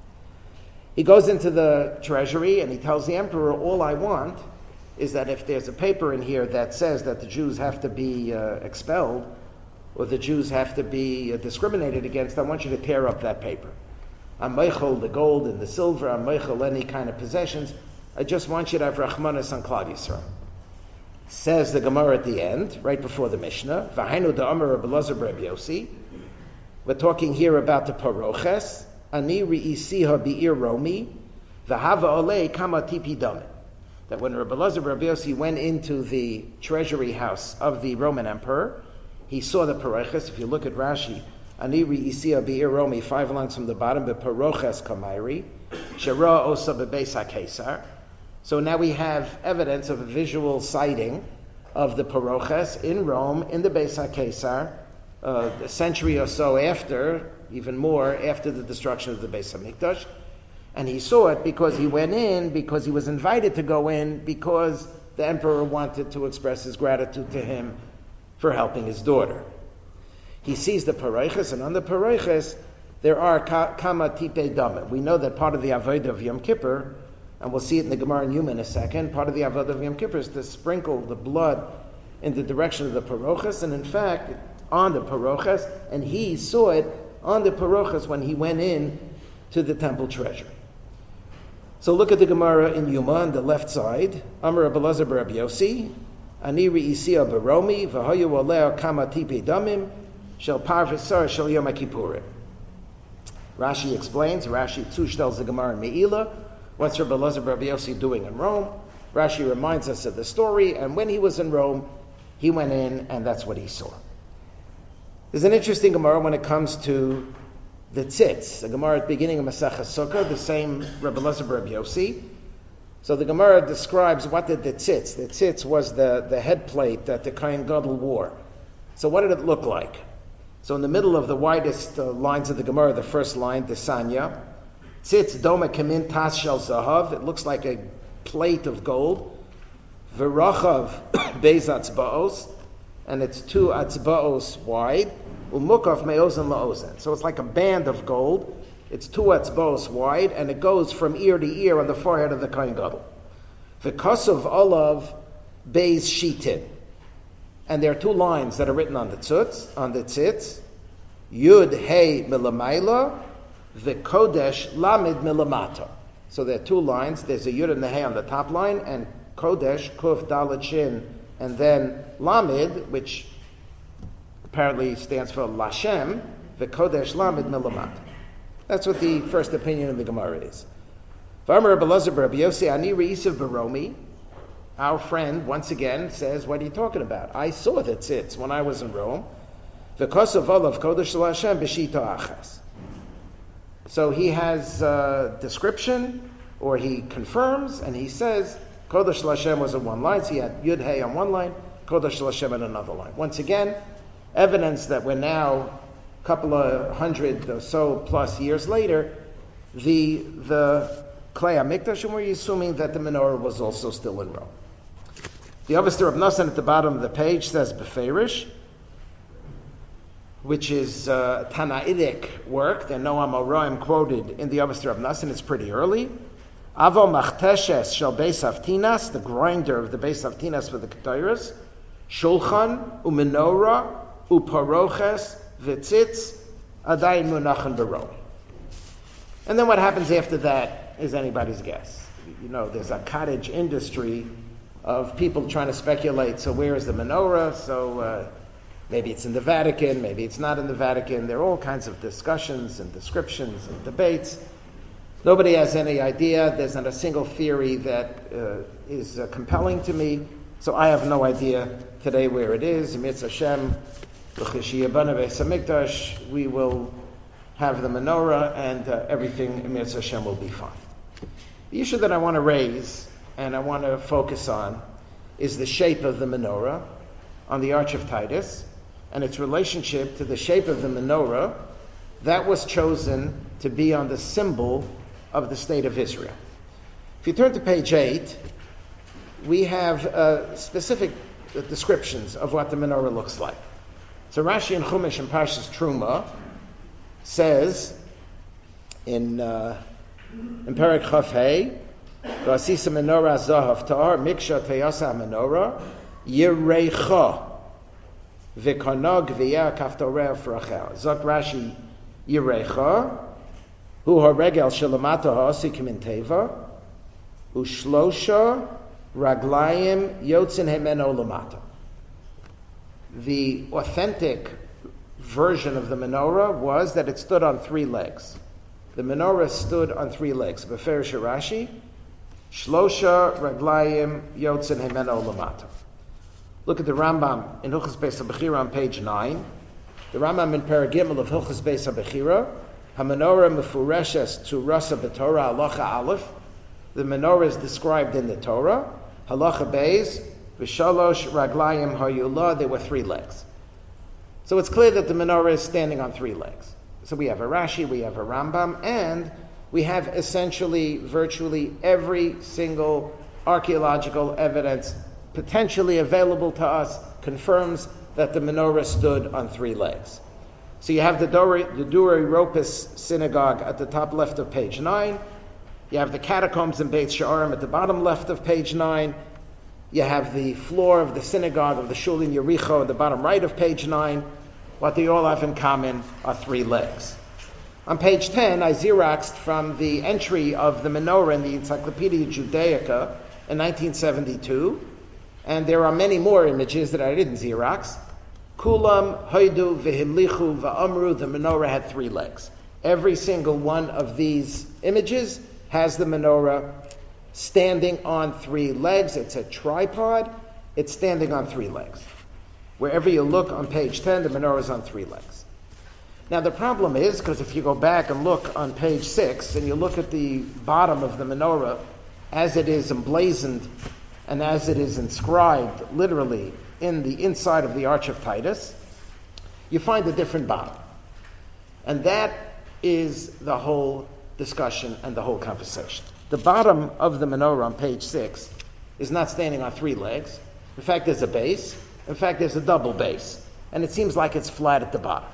He goes into the treasury and he tells the emperor, all I want is that if there's a paper in here that says that the Jews have to be uh, expelled or the Jews have to be uh, discriminated against, I want you to tear up that paper. I'm meichel the gold and the silver, I'm meichel any kind of possessions. I just want you to have Rachmanis on Klal Yisrael. Says the Gemara at the end, right before the Mishnah, V'hainu da'amar Rabbi Elazar bar Rabbi Yossi. We're talking here about the paroches. Ani ri'isiha bi'ir Romi, v'hava olei kama tipi damin. That when Rabbi Elazar bar Rabbi Yossi went into the treasury house of the Roman emperor, he saw the paroches. If you look at Rashi, Ani ri'isiha bi'ir Romi, five lines from the bottom, the paroches kamairi, shera osa bebeis ha'kesar. So now we have evidence of a visual sighting of the paroches in Rome, in the Beis HaKesar, uh, a century or so after, even more, after the destruction of the Beis HaMikdash. And he saw it because he went in, because he was invited to go in, because the emperor wanted to express his gratitude to him for helping his daughter. He sees the paroches, and on the paroches, there are kama tipei damim. We know that part of the avodah of Yom Kippur, and we'll see it in the Gemara in Yuma in a second, part of the avodah of Yom Kippur is to sprinkle the blood in the direction of the paroches, and in fact, on the paroches, and he saw it on the paroches when he went in to the temple treasury. So look at the Gemara in Yuma on the left side. Amar Rabbi Elazar bar Rabbi Yossi, Ani ri'isiya baromi, v'hayu oleo kama tipi damim, shel parvesar shel Yom HaKippurim. Rashi explains, Rashi too tells the Gemara in Me'ilah, what's Rabbi Elazar bar Rabbi Yossi doing in Rome? Rashi reminds us of the story, and when he was in Rome, he went in, and that's what he saw. There's an interesting Gemara when it comes to the tzitz. The Gemara at the beginning of Masechah Sukkah, the same Rabbi Elazar bar Rabbi Yossi. So the Gemara describes what did the tzitz. The tzitz was the, the head plate that the Kohen Gadol wore. So what did it look like? So in the middle of the widest uh, lines of the Gemara, the first line, the Sanya, tzitz doma kamin tas shel zahav. It looks like a plate of gold. V'rachav beis atzbaos, and it's two atzbaos wide. Umukaf me'ozen la'ozen. So it's like a band of gold. It's two atzbaos wide, and it goes from ear to ear on the forehead of the Kohen Gadol. V'kosov olav beis shitin. And there are two lines that are written on the tzutz, on the tzitz. Yud Hey Milamayla, the Kodesh Lamid Milamata. So there are two lines. There's a Yud and the Hey on the top line, and Kodesh, Kuf, Dalet, Shin, and then Lamid, which apparently stands for Lashem, the Kodesh Lamid Milamata. That's what the first opinion of the Gemara is. V'amar Rabbi Elazar bar Rabbi Yossi, Ani Re'isav Baromi. Our friend, once again, says, what are you talking about? I saw the tzitz when I was in Rome. V'kosav olav Kodesh Lashem b'shita achas. So he has a description, or he confirms, and he says, Kodesh Lashem was in one line, so he had Yud Hey on one line, Kodesh Lashem on another line. Once again, evidence that we're now, a couple of hundred or so plus years later, the the Klei HaMikdash, and we're assuming that the menorah was also still in Rome. The Avester of Nasan at the bottom of the page says Beferish, which is uh, Tanaitic work. There are no Amoraim quoted in the Avester of Nasan. It's pretty early. Avo Machteshes Shel Beis Avtinas, the grinder of the Beis Avtinas for the Ketairos, Shulchan Umenorah Uparoches V'tzitz Adayin Munachan Barom. And then what happens after that is anybody's guess. You know, there's a cottage industry of people trying to speculate. So where is the menorah? So uh, maybe it's in the Vatican, maybe it's not in the Vatican. There are all kinds of discussions and descriptions and debates. Nobody has any idea. There's not a single theory that uh, is uh, compelling to me. So I have no idea today where it is. Mitzvah Hashem, we will have the menorah, and uh, everything in Mitzvah Hashem will be fine. The issue that I want to raise and I want to focus on is the shape of the menorah on the Arch of Titus and its relationship to the shape of the menorah that was chosen to be on the symbol of the state of Israel. If you turn to page eight, we have uh, specific descriptions of what the menorah looks like. So Rashi in Chumash and Parshas Truma says in uh, in Perek Chaf Hey, V'asisa menorah zahav tar miksha teyasa menorah yireicha v'kanag v'yeh kaftoreh frachel. Zok Rashi yireicha hu haregel shelamata ha'asikim in teva ushlosha raglayim yotzin hemeno lamata. The authentic version of the menorah was that it stood on three legs. The menorah stood on three legs. Beferish Rashi, Shlosha Raglayim Yotzin Hemeno Lamata. Look at the Rambam in Hilchos Beis HaBechira on page nine. The Rambam in Paragimel of Hilchos Beis HaBechira, HaMenorah Mefureshes to Rasa B'Torah Halacha Aleph. The menorah is described in the Torah. Halacha Beis V'Shalosh Raglayim Hayulah. There were three legs. So it's clear that the menorah is standing on three legs. So we have a Rashi, we have a Rambam, and we have essentially, virtually every single archaeological evidence potentially available to us confirms that the menorah stood on three legs. So you have the Dura, the Dura Europos synagogue at the top left of page nine. You have the catacombs in Beit Sha'arim at the bottom left of page nine. You have the floor of the synagogue of the Shul in Yericho at the bottom right of page nine. What they all have in common are three legs. On page ten, I Xeroxed from the entry of the menorah in the Encyclopedia Judaica in nineteen seventy-two, and there are many more images that I didn't Xerox. Kulam, Hoidu, V'himlichu, V'amru, the menorah had three legs. Every single one of these images has the menorah standing on three legs. It's a tripod. It's standing on three legs. Wherever you look on page ten, the menorah is on three legs. Now the problem is, because if you go back and look on page six, and you look at the bottom of the menorah, as it is emblazoned and as it is inscribed literally in the inside of the Arch of Titus, you find a different bottom. And that is the whole discussion and the whole conversation. The bottom of the menorah on page six is not standing on three legs. In fact, there's a base. In fact, there's a double base, and it seems like it's flat at the bottom.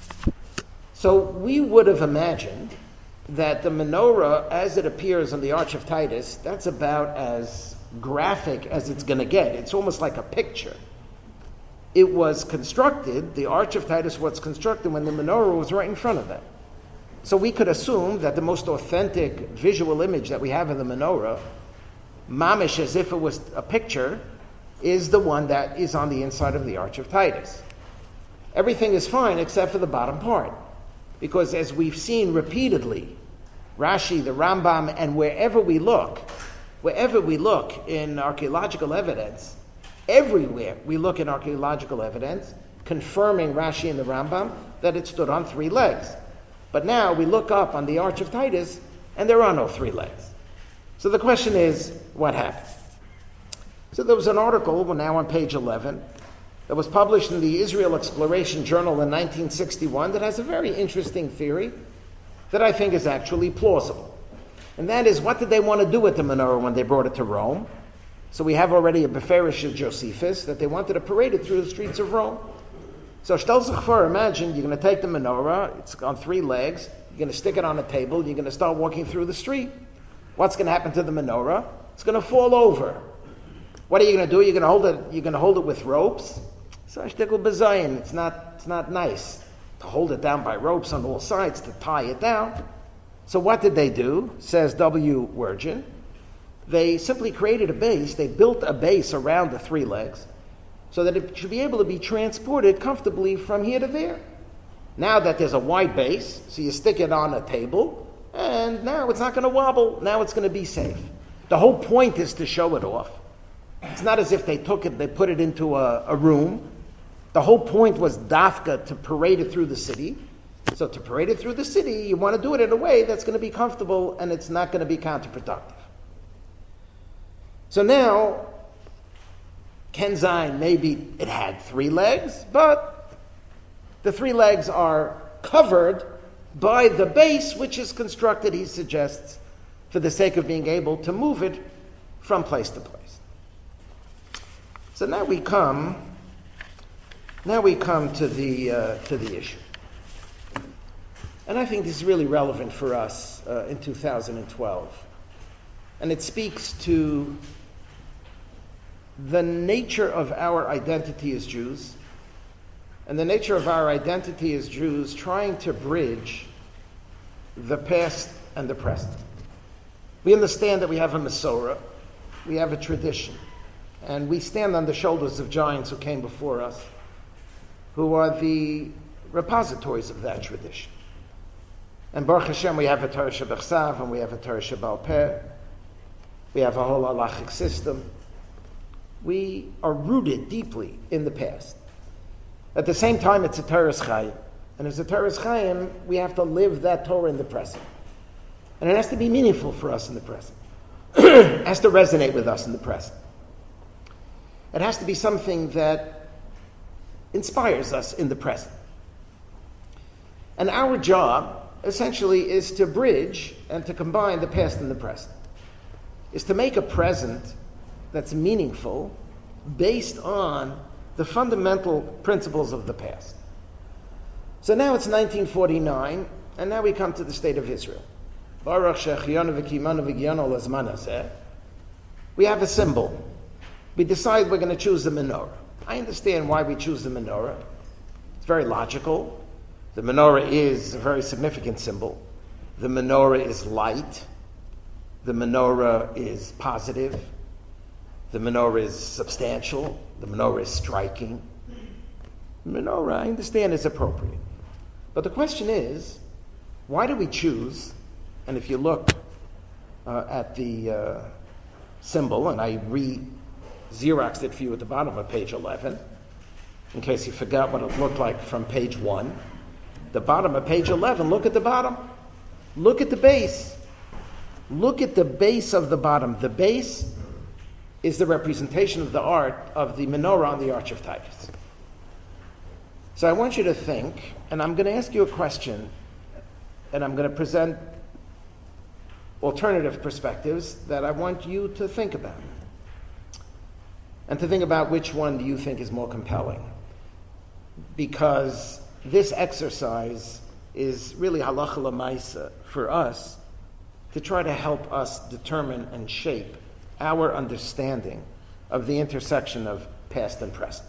So we would have imagined that the menorah, as it appears on the Arch of Titus, that's about as graphic as it's going to get. It's almost like a picture. It was constructed, the Arch of Titus was constructed when the menorah was right in front of them. So we could assume that the most authentic visual image that we have of the menorah, mamish as if it was a picture, is the one that is on the inside of the Arch of Titus. Everything is fine except for the bottom part. Because as we've seen repeatedly, Rashi, the Rambam, and wherever we look, wherever we look in archaeological evidence, everywhere we look in archaeological evidence, confirming Rashi and the Rambam that it stood on three legs. But now we look up on the Arch of Titus, and there are no three legs. So the question is, what happened? So there was an article, we're now on page eleven, that was published in the Israel Exploration Journal in nineteen sixty-one that has a very interesting theory that I think is actually plausible. And that is, what did they want to do with the menorah when they brought it to Rome? So we have already a Beferish of Josephus that they wanted to parade it through the streets of Rome. So Shtel Zechvar, imagine you're going to take the menorah, it's on three legs, you're going to stick it on a table, you're going to start walking through the street. What's going to happen to the menorah? It's going to fall over. What are you going to do? You're going to hold it. You're going to hold it with ropes. So shtickle bezayin. It's not. It's not nice to hold it down by ropes on all sides to tie it down. So what did they do? Says W. Wirgin. They simply created a base. They built a base around the three legs, so that it should be able to be transported comfortably from here to there. Now that there's a wide base, so you stick it on a table, and now it's not going to wobble. Now it's going to be safe. The whole point is to show it off. It's not as if they took it, they put it into a, a room, The whole point was dafka to parade it through the city. So to parade it through the city, you want to do it in a way that's going to be comfortable and it's not going to be counterproductive. So now, Kenzain, maybe it had three legs, but the three legs are covered by the base, which is constructed, he suggests, for the sake of being able to move it from place to place. So now we come, now we come to the uh, to the issue, and I think this is really relevant for us uh, in two thousand twelve, and it speaks to the nature of our identity as Jews, and the nature of our identity as Jews trying to bridge the past and the present. We understand that we have a Masorah, we have a tradition, and we stand on the shoulders of giants who came before us, who are the repositories of that tradition. And Baruch Hashem, we have a Torah Shebechsav, and we have a Torah Shebal Peh. We have a whole halachic system. We are rooted deeply in the past. At the same time, it's a Torah Chaim. And as a Torah Chaim, we have to live that Torah in the present. And it has to be meaningful for us in the present. It has to resonate with us in the present. It has to be something that inspires us in the present. And our job, essentially, is to bridge and to combine the past and the present. Is to make a present that's meaningful based on the fundamental principles of the past. So now it's nineteen forty-nine, and now we come to the state of Israel. We have a symbol. We decide we're going to choose the menorah. I understand why we choose the menorah. It's very logical. The menorah is a very significant symbol. The menorah is light. The menorah is positive. The menorah is substantial. The menorah is striking. The menorah, I understand, is appropriate. But the question is, why do we choose? And if you look uh, at the uh, symbol, and I re-Xeroxed it for you at the bottom of page eleven, in case you forgot what it looked like from page one. The bottom of page eleven, look at the bottom. Look at the base. Look at the base of the bottom. The base is the representation of the art of the menorah on the Arch of Titus. So I want you to think, and I'm going to ask you a question, and I'm going to present alternative perspectives that I want you to think about. And to think about which one do you think is more compelling. Because this exercise is really halacha l'maisa for us to try to help us determine and shape our understanding of the intersection of past and present.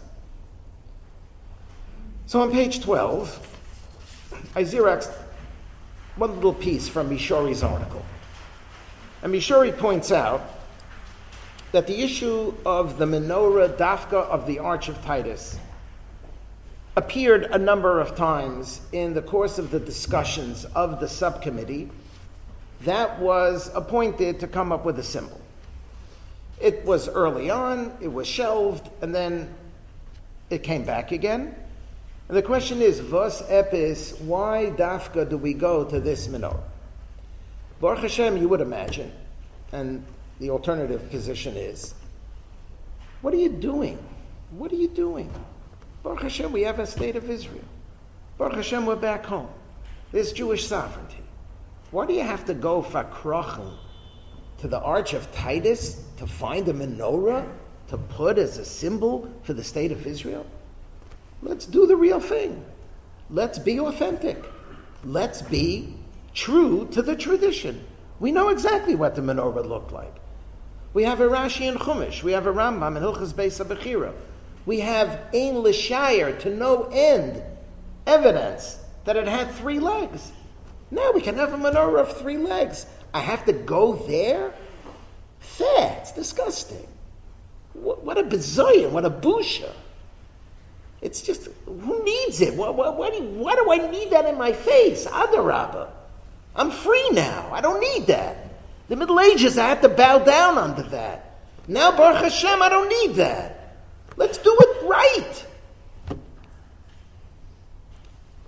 So on page twelve, I Xeroxed one little piece from Mishori's article. And Mishori points out that the issue of the menorah dafka of the Arch of Titus appeared a number of times in the course of the discussions of the subcommittee that was appointed to come up with a symbol. It was early on, it was shelved, and then it came back again. And the question is, Vos epis, why dafka do we go to this menorah? Baruch Hashem, you would imagine, and the alternative position is, what are you doing? What are you doing? Baruch Hashem, we have a state of Israel. Baruch Hashem, we're back home. There's Jewish sovereignty. Why do you have to go fakrochen to the Arch of Titus to find a menorah to put as a symbol for the state of Israel? Let's do the real thing. Let's be authentic. Let's be true to the tradition. We know exactly what the menorah looked like. We have a Rashi in Chumash. We have a Rambam in Hilchos Beis HaBechira. We have Ein L'Shayir, to no end, evidence that it had three legs. Now we can have a menorah of three legs. I have to go there? That's disgusting. What, what a bizayon, what a busha. It's just, who needs it? What, what, what do you, why do I need that in my face? Adarabba. I'm free now. I don't need that. The Middle Ages, I had to bow down under that. Now, Baruch Hashem, I don't need that. Let's do it right.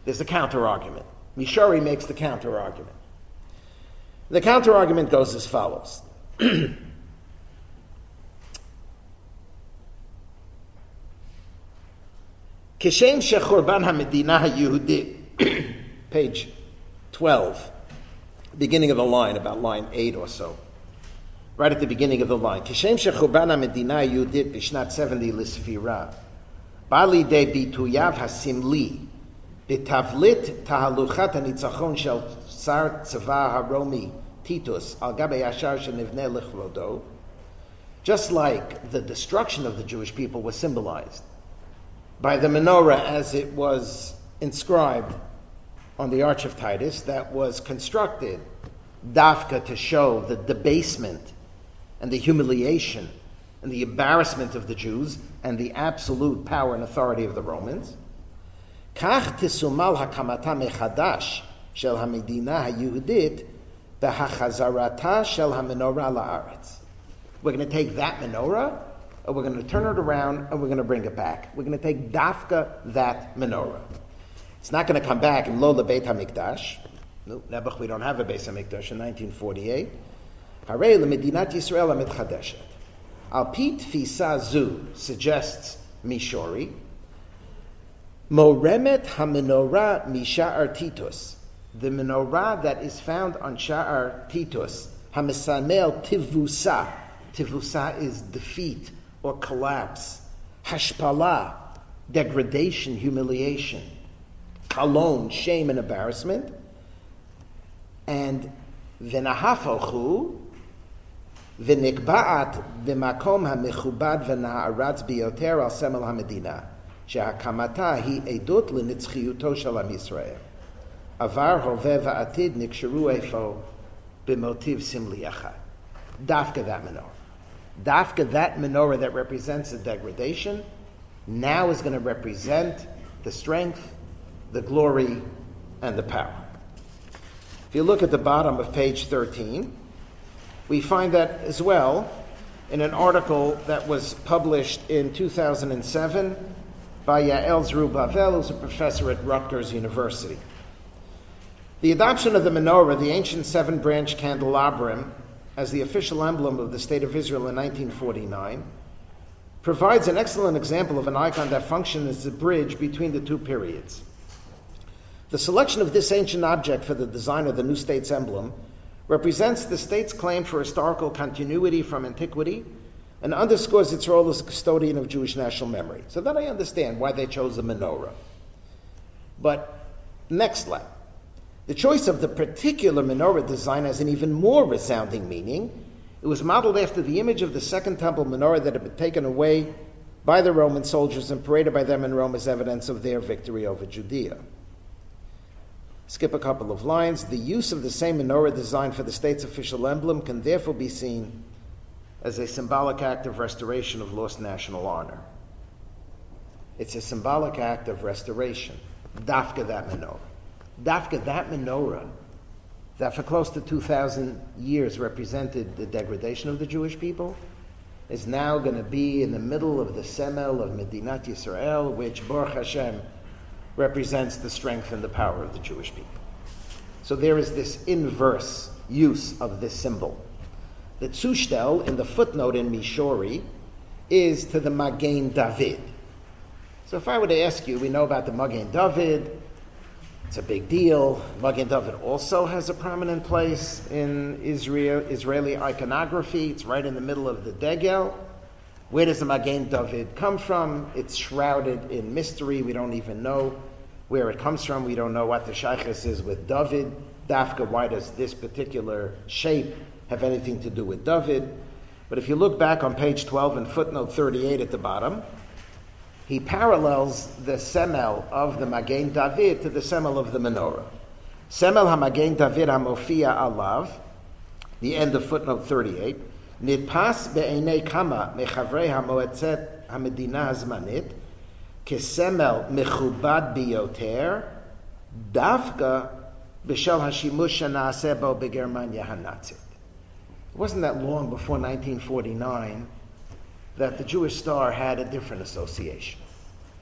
There's a counter-argument. Mishori makes the counter-argument. The counter-argument goes as follows. Kishem shechurban hamedina hayehudit, page twelve, beginning of the line, about line eight or so. Right at the beginning of the line. Kishem shechurban hamedina hayehudit b'shnat seventy l'sfira. Bali de bituyav hasimli. B'tavlit tahaluchat hanitzachon shel sar tzava haromi Titus al gabe yashar shenivneh lichrodo. Just like the destruction of the Jewish people was symbolized by the menorah as it was inscribed on the Arch of Titus, that was constructed dafka to show the debasement and the humiliation and the embarrassment of the Jews and the absolute power and authority of the Romans. Kach tisumal hakamata mechadash shel hamedina hayehudit b'hachazarata shel hamenorah la'aretz. We're going to take that menorah, and we're going to turn it around, and we're going to bring it back. We're going to take dafka that menorah. It's not going to come back in lo lebeit hamikdash. No, Nebuch, we don't have a Beis Hamikdash in nineteen forty-eight. Harei lemedinat Yisrael hamitchadeshet. Al pi tfisa zu, suggests Mishori, moremet hamenorah misha'ar Titus. The menorah that is found on Sha'ar Titus, hamisamel tivusa. Tivusa is defeat or collapse. Hashpala, degradation, humiliation. Kalon, shame and embarrassment. And v'nahafochu, v'nikba'at b'makom ha'mechubad v'na'aratz biyoter al semel ha'medina, she'hakamata hi edut l'nitzchiyuto shel Am Yisrael. Avar hoveh va'atid niksheru efo b'motiv simli echad. Dafka that menorah. Dafka that menorah that represents the degradation now is going to represent the strength, the glory, and the power. If you look at the bottom of page thirteen, we find that as well in an article that was published in two thousand seven by Yael Zerubbabel, who's a professor at Rutgers University. The adoption of the menorah, the ancient seven-branch candelabrum, as the official emblem of the State of Israel in nineteen forty-nine, provides an excellent example of an icon that functions as a bridge between the two periods. The selection of this ancient object for the design of the new state's emblem represents the state's claim for historical continuity from antiquity and underscores its role as a custodian of Jewish national memory. So that I understand why they chose the menorah. But next level. The choice of the particular menorah design has an even more resounding meaning. It was modeled after the image of the Second Temple menorah that had been taken away by the Roman soldiers and paraded by them in Rome as evidence of their victory over Judea. Skip a couple of lines. The use of the same menorah design for the state's official emblem can therefore be seen as a symbolic act of restoration of lost national honor. It's a symbolic act of restoration. Dafka that menorah. Dafka, that menorah, that for close to two thousand years represented the degradation of the Jewish people, is now going to be in the middle of the semel of Medinat Yisrael, which, Baruch Hashem, represents the strength and the power of the Jewish people. So there is this inverse use of this symbol. The Zushtel, in the footnote in Mishori, is to the Magen David. So if I were to ask you, we know about the Magen David, it's a big deal. Magen David also has a prominent place in Israel, Israeli iconography. It's right in the middle of the Degel. Where does the Magen David come from? It's shrouded in mystery. We don't even know where it comes from. We don't know what the shaykhus is with David. Dafka, why does this particular shape have anything to do with David? But if you look back on page twelve and footnote thirty-eight at the bottom, he parallels the semel of the Magen David to the semel of the menorah. Semel ha-Magen David ha-Mofia alav, the end of footnote thirty-eight, nidpas be'enei kama mechavrei ha-Moetzet ha-Medina ha-Zmanit kesemel mechubad biyoter davka b'shel ha-shimush ha-na'aseh bo b'Germania ha-Nazit. It wasn't that long before nineteen forty-nine that the Jewish Star had a different association.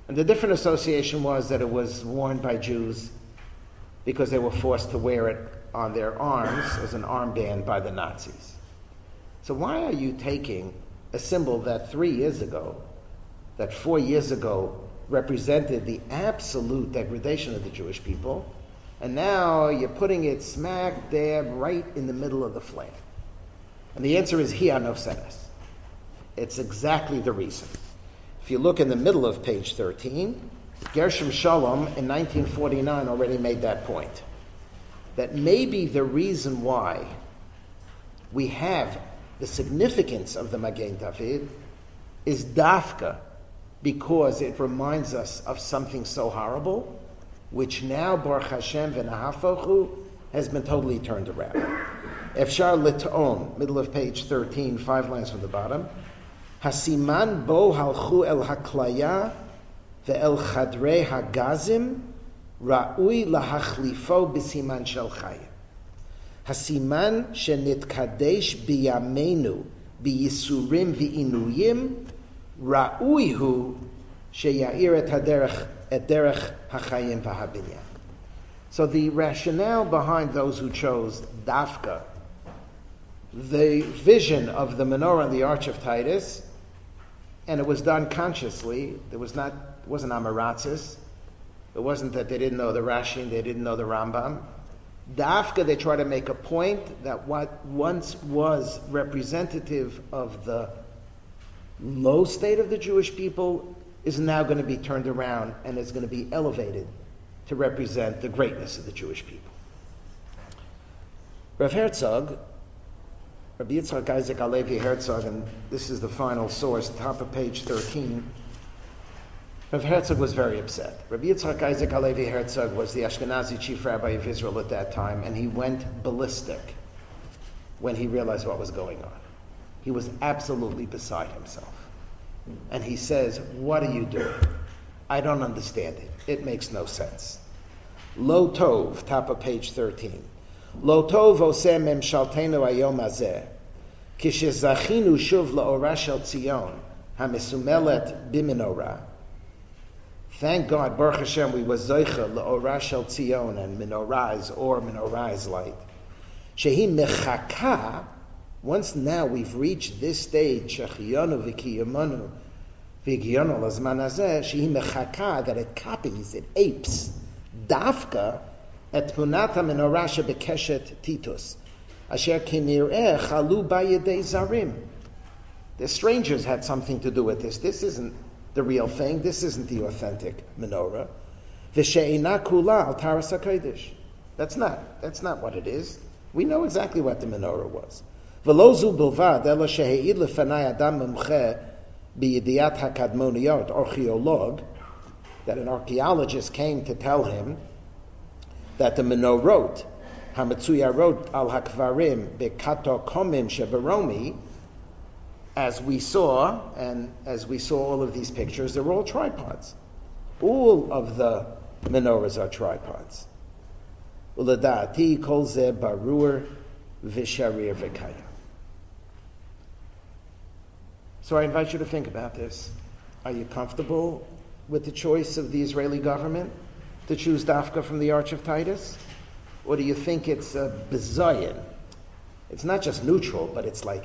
And the different association was that it was worn by Jews because they were forced to wear it on their arms as an armband by the Nazis. So why are you taking a symbol that three years ago, that four years ago represented the absolute degradation of the Jewish people, and now you're putting it smack dab right in the middle of the flame? And the answer is Hi Anoseres. It's exactly the reason. If you look in the middle of page thirteen, Gershom Shalom in nineteen forty-nine already made that point. That maybe the reason why we have the significance of the Magen David is dafka because it reminds us of something so horrible, which now, Baruch Hashem v'nahafochu, has been totally turned around. Efshar Lit'on, middle of page thirteen, five lines from the bottom. Hasiman bo halchu el haklaya ve'el chadrei hagazim ra'ui lahachlifo b'siman shel chayim. Hasiman shenitkadesh biyamenu biyisurim v'inuyim ra'ui hu sheyair et haderech et derech hachayim v'habinyan. So the rationale behind those who chose dafka, the vision of the menorah and the Arch of Titus, and it was done consciously. There was not, it wasn't amaratzis. It wasn't that they didn't know the Rashi and they didn't know the Rambam. Dafka, they try to make a point that what once was representative of the low state of the Jewish people is now going to be turned around and is going to be elevated to represent the greatness of the Jewish people. Rav Herzog, Rabbi Yitzchak Isaac Alevi Herzog, and this is the final source, top of page thirteen, Rav Herzog was very upset. Rabbi Yitzchak Isaac Alevi Herzog was the Ashkenazi chief rabbi of Israel at that time, and he went ballistic when he realized what was going on. He was absolutely beside himself. And he says, what are you doing? I don't understand it. It makes no sense. Lo tov, top of page thirteen. Lo tov oseh memshaltenu hayom hazeh, kishezachinu shuv la'ora shel Tzion, ha'mesumelet b'menorah. Thank God, Baruch Hashem, we was zoicha la'ora shel Tzion, and menorah is or menorah is light. Shehi mechaka. Once now we've reached this stage, shechiyonu v'kiyamonu v'giyonu lazman hazeh, shehi mechaka, that it copies, it apes, dafka, et tmunat hamenorah shebekeshet titus, asher kinireh chalu bayedei zarim. The strangers had something to do with this. This isn't the real thing. This isn't the authentic menorah. V'she'ina kula al taras hakodesh. That's not. That's not what it is. We know exactly what the menorah was. V'lo zu bilvad ela she'eid lefanai adam mumche b'yediat hakadmoniyot, archeolog, that an archaeologist came to tell him that the menorot, hamatzuyarot al hakvarim bekato komim sheberomi, as we saw, and as we saw all of these pictures, they're all tripods. All of the menorahs are tripods. Uladati kol ze barur v'sharir v'kayim. So I invite you to think about this. Are you comfortable with the choice of the Israeli government to choose dafka from the Arch of Titus? Or do you think it's a bizayon? It's not just neutral, but it's like,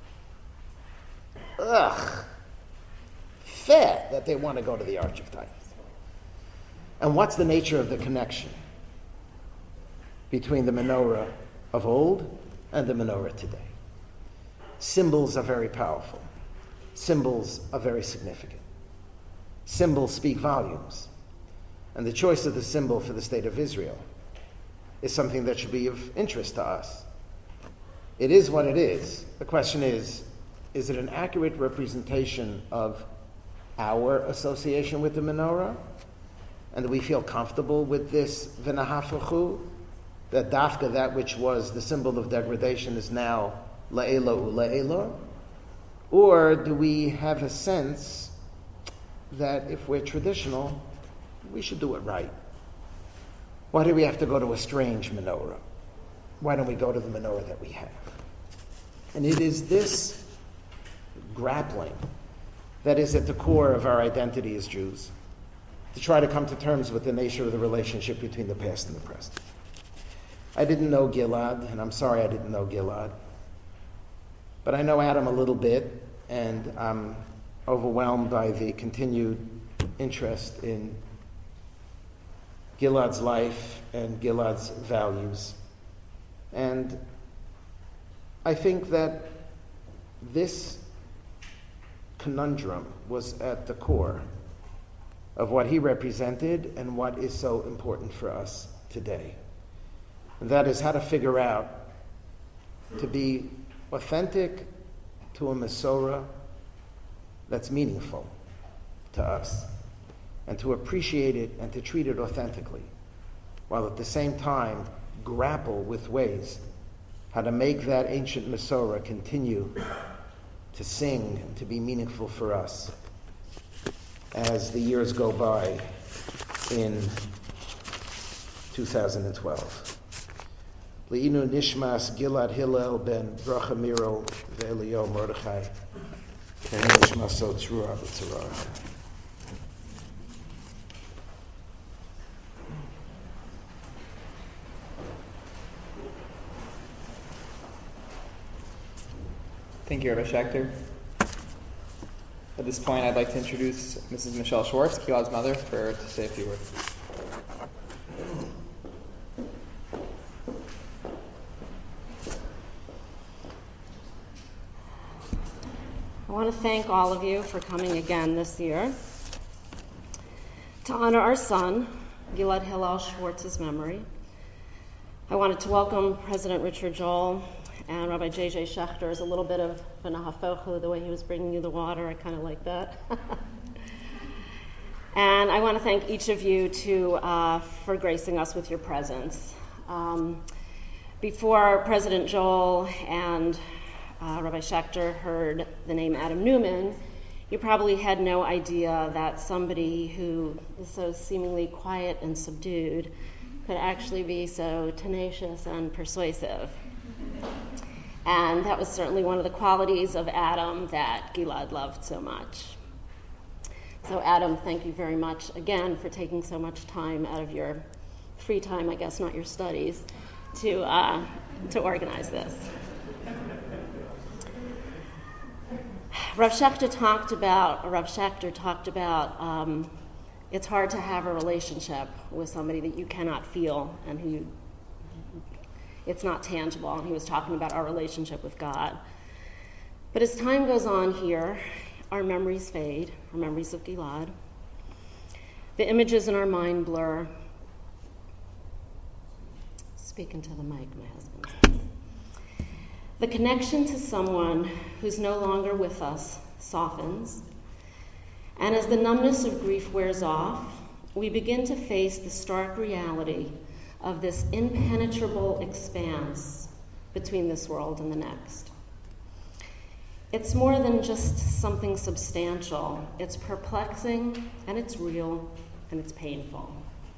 ugh, fair that they want to go to the Arch of Titus. And what's the nature of the connection between the menorah of old and the menorah today? Symbols are very powerful. Symbols are very significant. Symbols speak volumes. And the choice of the symbol for the state of Israel is something that should be of interest to us. It is what it is. The question is, is it an accurate representation of our association with the menorah? And do we feel comfortable with this v'nahafachu? That dafka, that which was the symbol of degradation, is now la'ela u'la'ela? Or do we have a sense that if we're traditional, we should do it right? Why do we have to go to a strange menorah? Why don't we go to the menorah that we have? And it is this grappling that is at the core of our identity as Jews. to try to come to terms with the nature of the relationship between the past and the present. I didn't know Gilad, and I'm sorry I didn't know Gilad, but I know Adam a little bit, and I'm overwhelmed by the continued interest in Gilad's life and Gilad's values. And I think that this conundrum was at the core of what he represented and what is so important for us today. And that is how to figure out to be authentic to a Masorah that's meaningful to us, and to appreciate it and to treat it authentically, while at the same time grapple with ways how to make that ancient Masorah continue to sing and to be meaningful for us as the years go by in two thousand twelve. Le'inu nishmas Gilad Hillel ben Bracha Miro ve'Elio Mordechai and nishmaso tzrua b'tzarah. Thank you, Rabbi Schechter. At this point, I'd like to introduce Missus Michelle Schwartz, Gilad's mother, for her to say a few words. I want to thank all of you for coming again this year to honor our son, Gilad Hillel Schwartz's memory. I wanted to welcome President Richard Joel and Rabbi J J Schechter as a little bit of v'nahafochu, the way he was bringing you the water. I kind of like that. And I want to thank each of you to uh, for gracing us with your presence. Um, before President Joel and uh, Rabbi Schechter heard the name Adam Newman, you probably had no idea that somebody who is so seemingly quiet and subdued could actually be so tenacious and persuasive. And that was certainly one of the qualities of Adam that Gilad loved so much. So Adam, thank you very much again for taking so much time out of your free time, I guess not your studies, to uh, to organize this. Rav Schechter talked about, Rav Schechter talked about um, it's hard to have a relationship with somebody that you cannot feel and who you, it's not tangible. And he was talking about our relationship with God. But as time goes on here, our memories fade, our memories of Gilad. The images in our mind blur. Speaking to the mic, my husband says. The connection to someone who's no longer with us softens. And as the numbness of grief wears off, we begin to face the stark reality of this impenetrable expanse between this world and the next. It's more than just something substantial. It's perplexing, and it's real, and it's painful.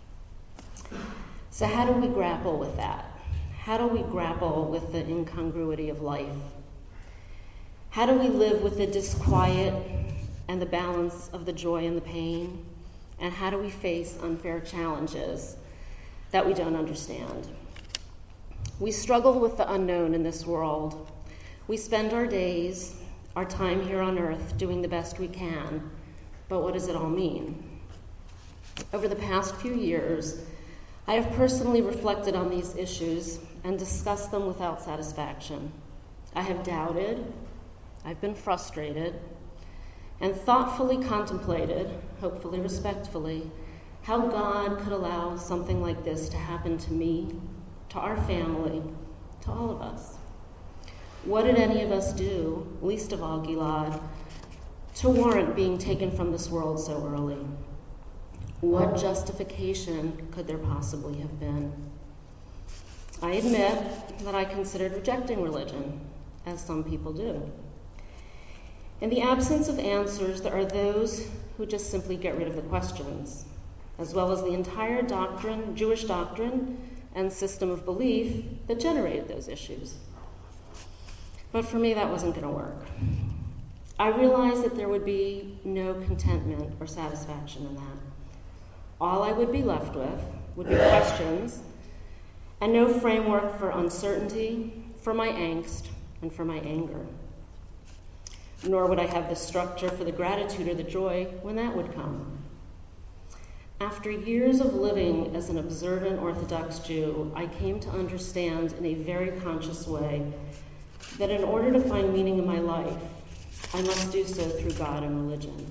So how do we grapple with that? How do we grapple with the incongruity of life? How do we live with the disquiet and the balance of the joy and the pain? And how do we face unfair challenges that we don't understand? We struggle with the unknown in this world. We spend our days, our time here on earth, doing the best we can. But what does it all mean? Over the past few years, I have personally reflected on these issues and discussed them without satisfaction. I have doubted, I've been frustrated, and thoughtfully contemplated, hopefully respectfully, how God could allow something like this to happen to me, to our family, to all of us. What did any of us do, least of all Gilad, to warrant being taken from this world so early? What justification could there possibly have been? I admit that I considered rejecting religion, as some people do. In the absence of answers, there are those who just simply get rid of the questions, as well as the entire doctrine, Jewish doctrine, and system of belief that generated those issues. But for me, that wasn't going to work. I realized that there would be no contentment or satisfaction in that. All I would be left with would be questions and no framework for uncertainty, for my angst, and for my anger. Nor would I have the structure for the gratitude or the joy when that would come. After years of living as an observant Orthodox Jew, I came to understand in a very conscious way that in order to find meaning in my life, I must do so through God and religion.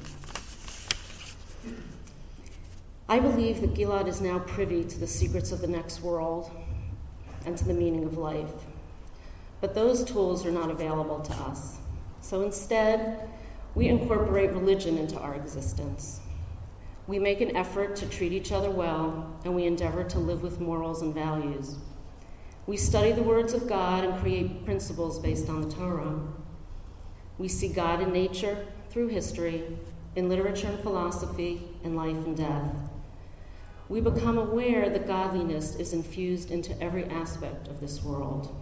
I believe that Gilad is now privy to the secrets of the next world and to the meaning of life. But those tools are not available to us. So instead, we incorporate religion into our existence. We make an effort to treat each other well, and we endeavor to live with morals and values. We study the words of God and create principles based on the Torah. We see God in nature, through history, in literature and philosophy, in life and death. We become aware that godliness is infused into every aspect of this world.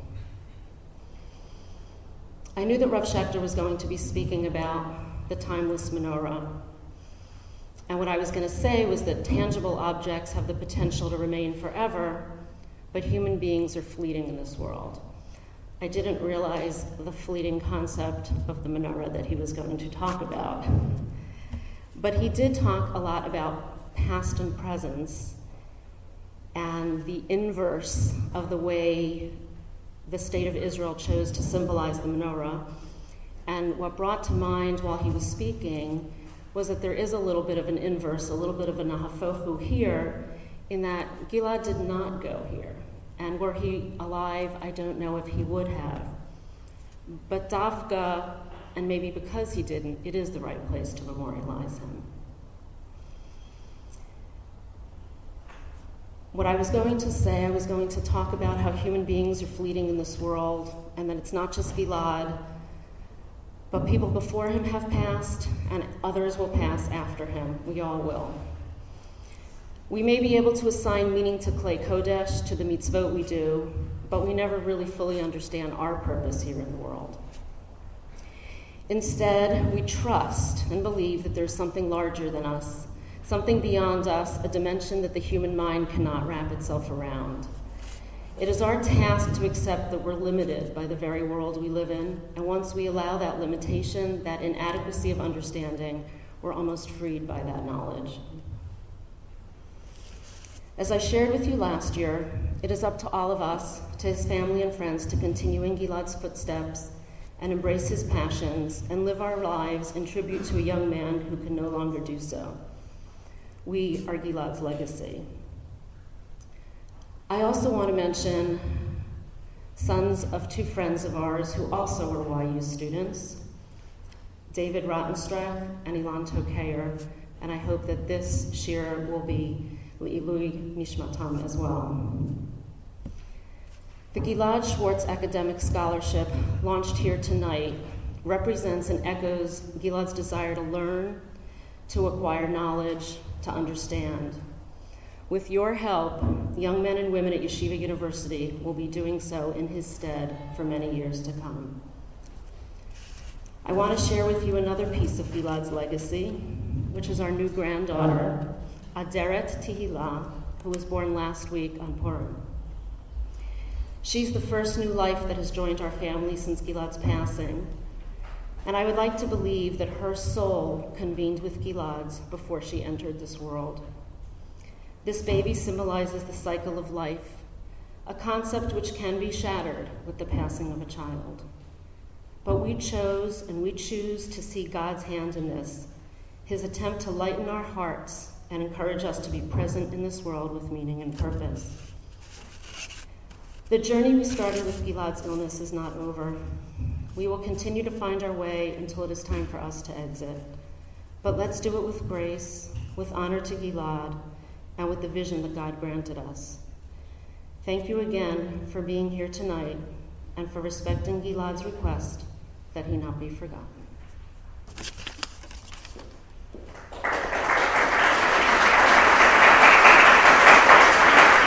I knew that Rav Schechter was going to be speaking about the timeless menorah. And what I was going to say was that tangible objects have the potential to remain forever, but human beings are fleeting in this world. I didn't realize the fleeting concept of the menorah that he was going to talk about. But he did talk a lot about past and presence and the inverse of the way the state of Israel chose to symbolize the menorah. And what brought to mind while he was speaking was that there is a little bit of an inverse, a little bit of a nahafochu here, in that Gilad did not go here. And were he alive, I don't know if he would have. But Dafka, and maybe because he didn't, it is the right place to memorialize him. What I was going to say, I was going to talk about how human beings are fleeting in this world, and that it's not just Gilad, but people before him have passed, and others will pass after him. We all will. We may be able to assign meaning to Klei Kodesh, to the mitzvot we do, but we never really fully understand our purpose here in the world. Instead, we trust and believe that there's something larger than us, something beyond us, a dimension that the human mind cannot wrap itself around. It is our task to accept that we're limited by the very world we live in, and once we allow that limitation, that inadequacy of understanding, we're almost freed by that knowledge. As I shared with you last year, it is up to all of us, to his family and friends, to continue in Gilad's footsteps and embrace his passions and live our lives in tribute to a young man who can no longer do so. We are Gilad's legacy. I also want to mention sons of two friends of ours who also are Y U students, David Rottenstreich and Ilan Tokayer, and I hope that this shir will be Le'ilui Nishmatam as well. The Gilad Schwartz Academic Scholarship, launched here tonight, represents and echoes Gilad's desire to learn, to acquire knowledge, to understand. With your help, young men and women at Yeshiva University will be doing so in his stead for many years to come. I want to share with you another piece of Gilad's legacy, which is our new granddaughter, Aderet Tehila, who was born last week on Purim. She's the first new life that has joined our family since Gilad's passing, and I would like to believe that her soul convened with Gilad's before she entered this world. This baby symbolizes the cycle of life, a concept which can be shattered with the passing of a child. But we chose and we choose to see God's hand in this, his attempt to lighten our hearts and encourage us to be present in this world with meaning and purpose. The journey we started with Gilad's illness is not over. We will continue to find our way until it is time for us to exit. But let's do it with grace, with honor to Gilad, and with the vision that God granted us. Thank you again for being here tonight and for respecting Gilad's request that he not be forgotten.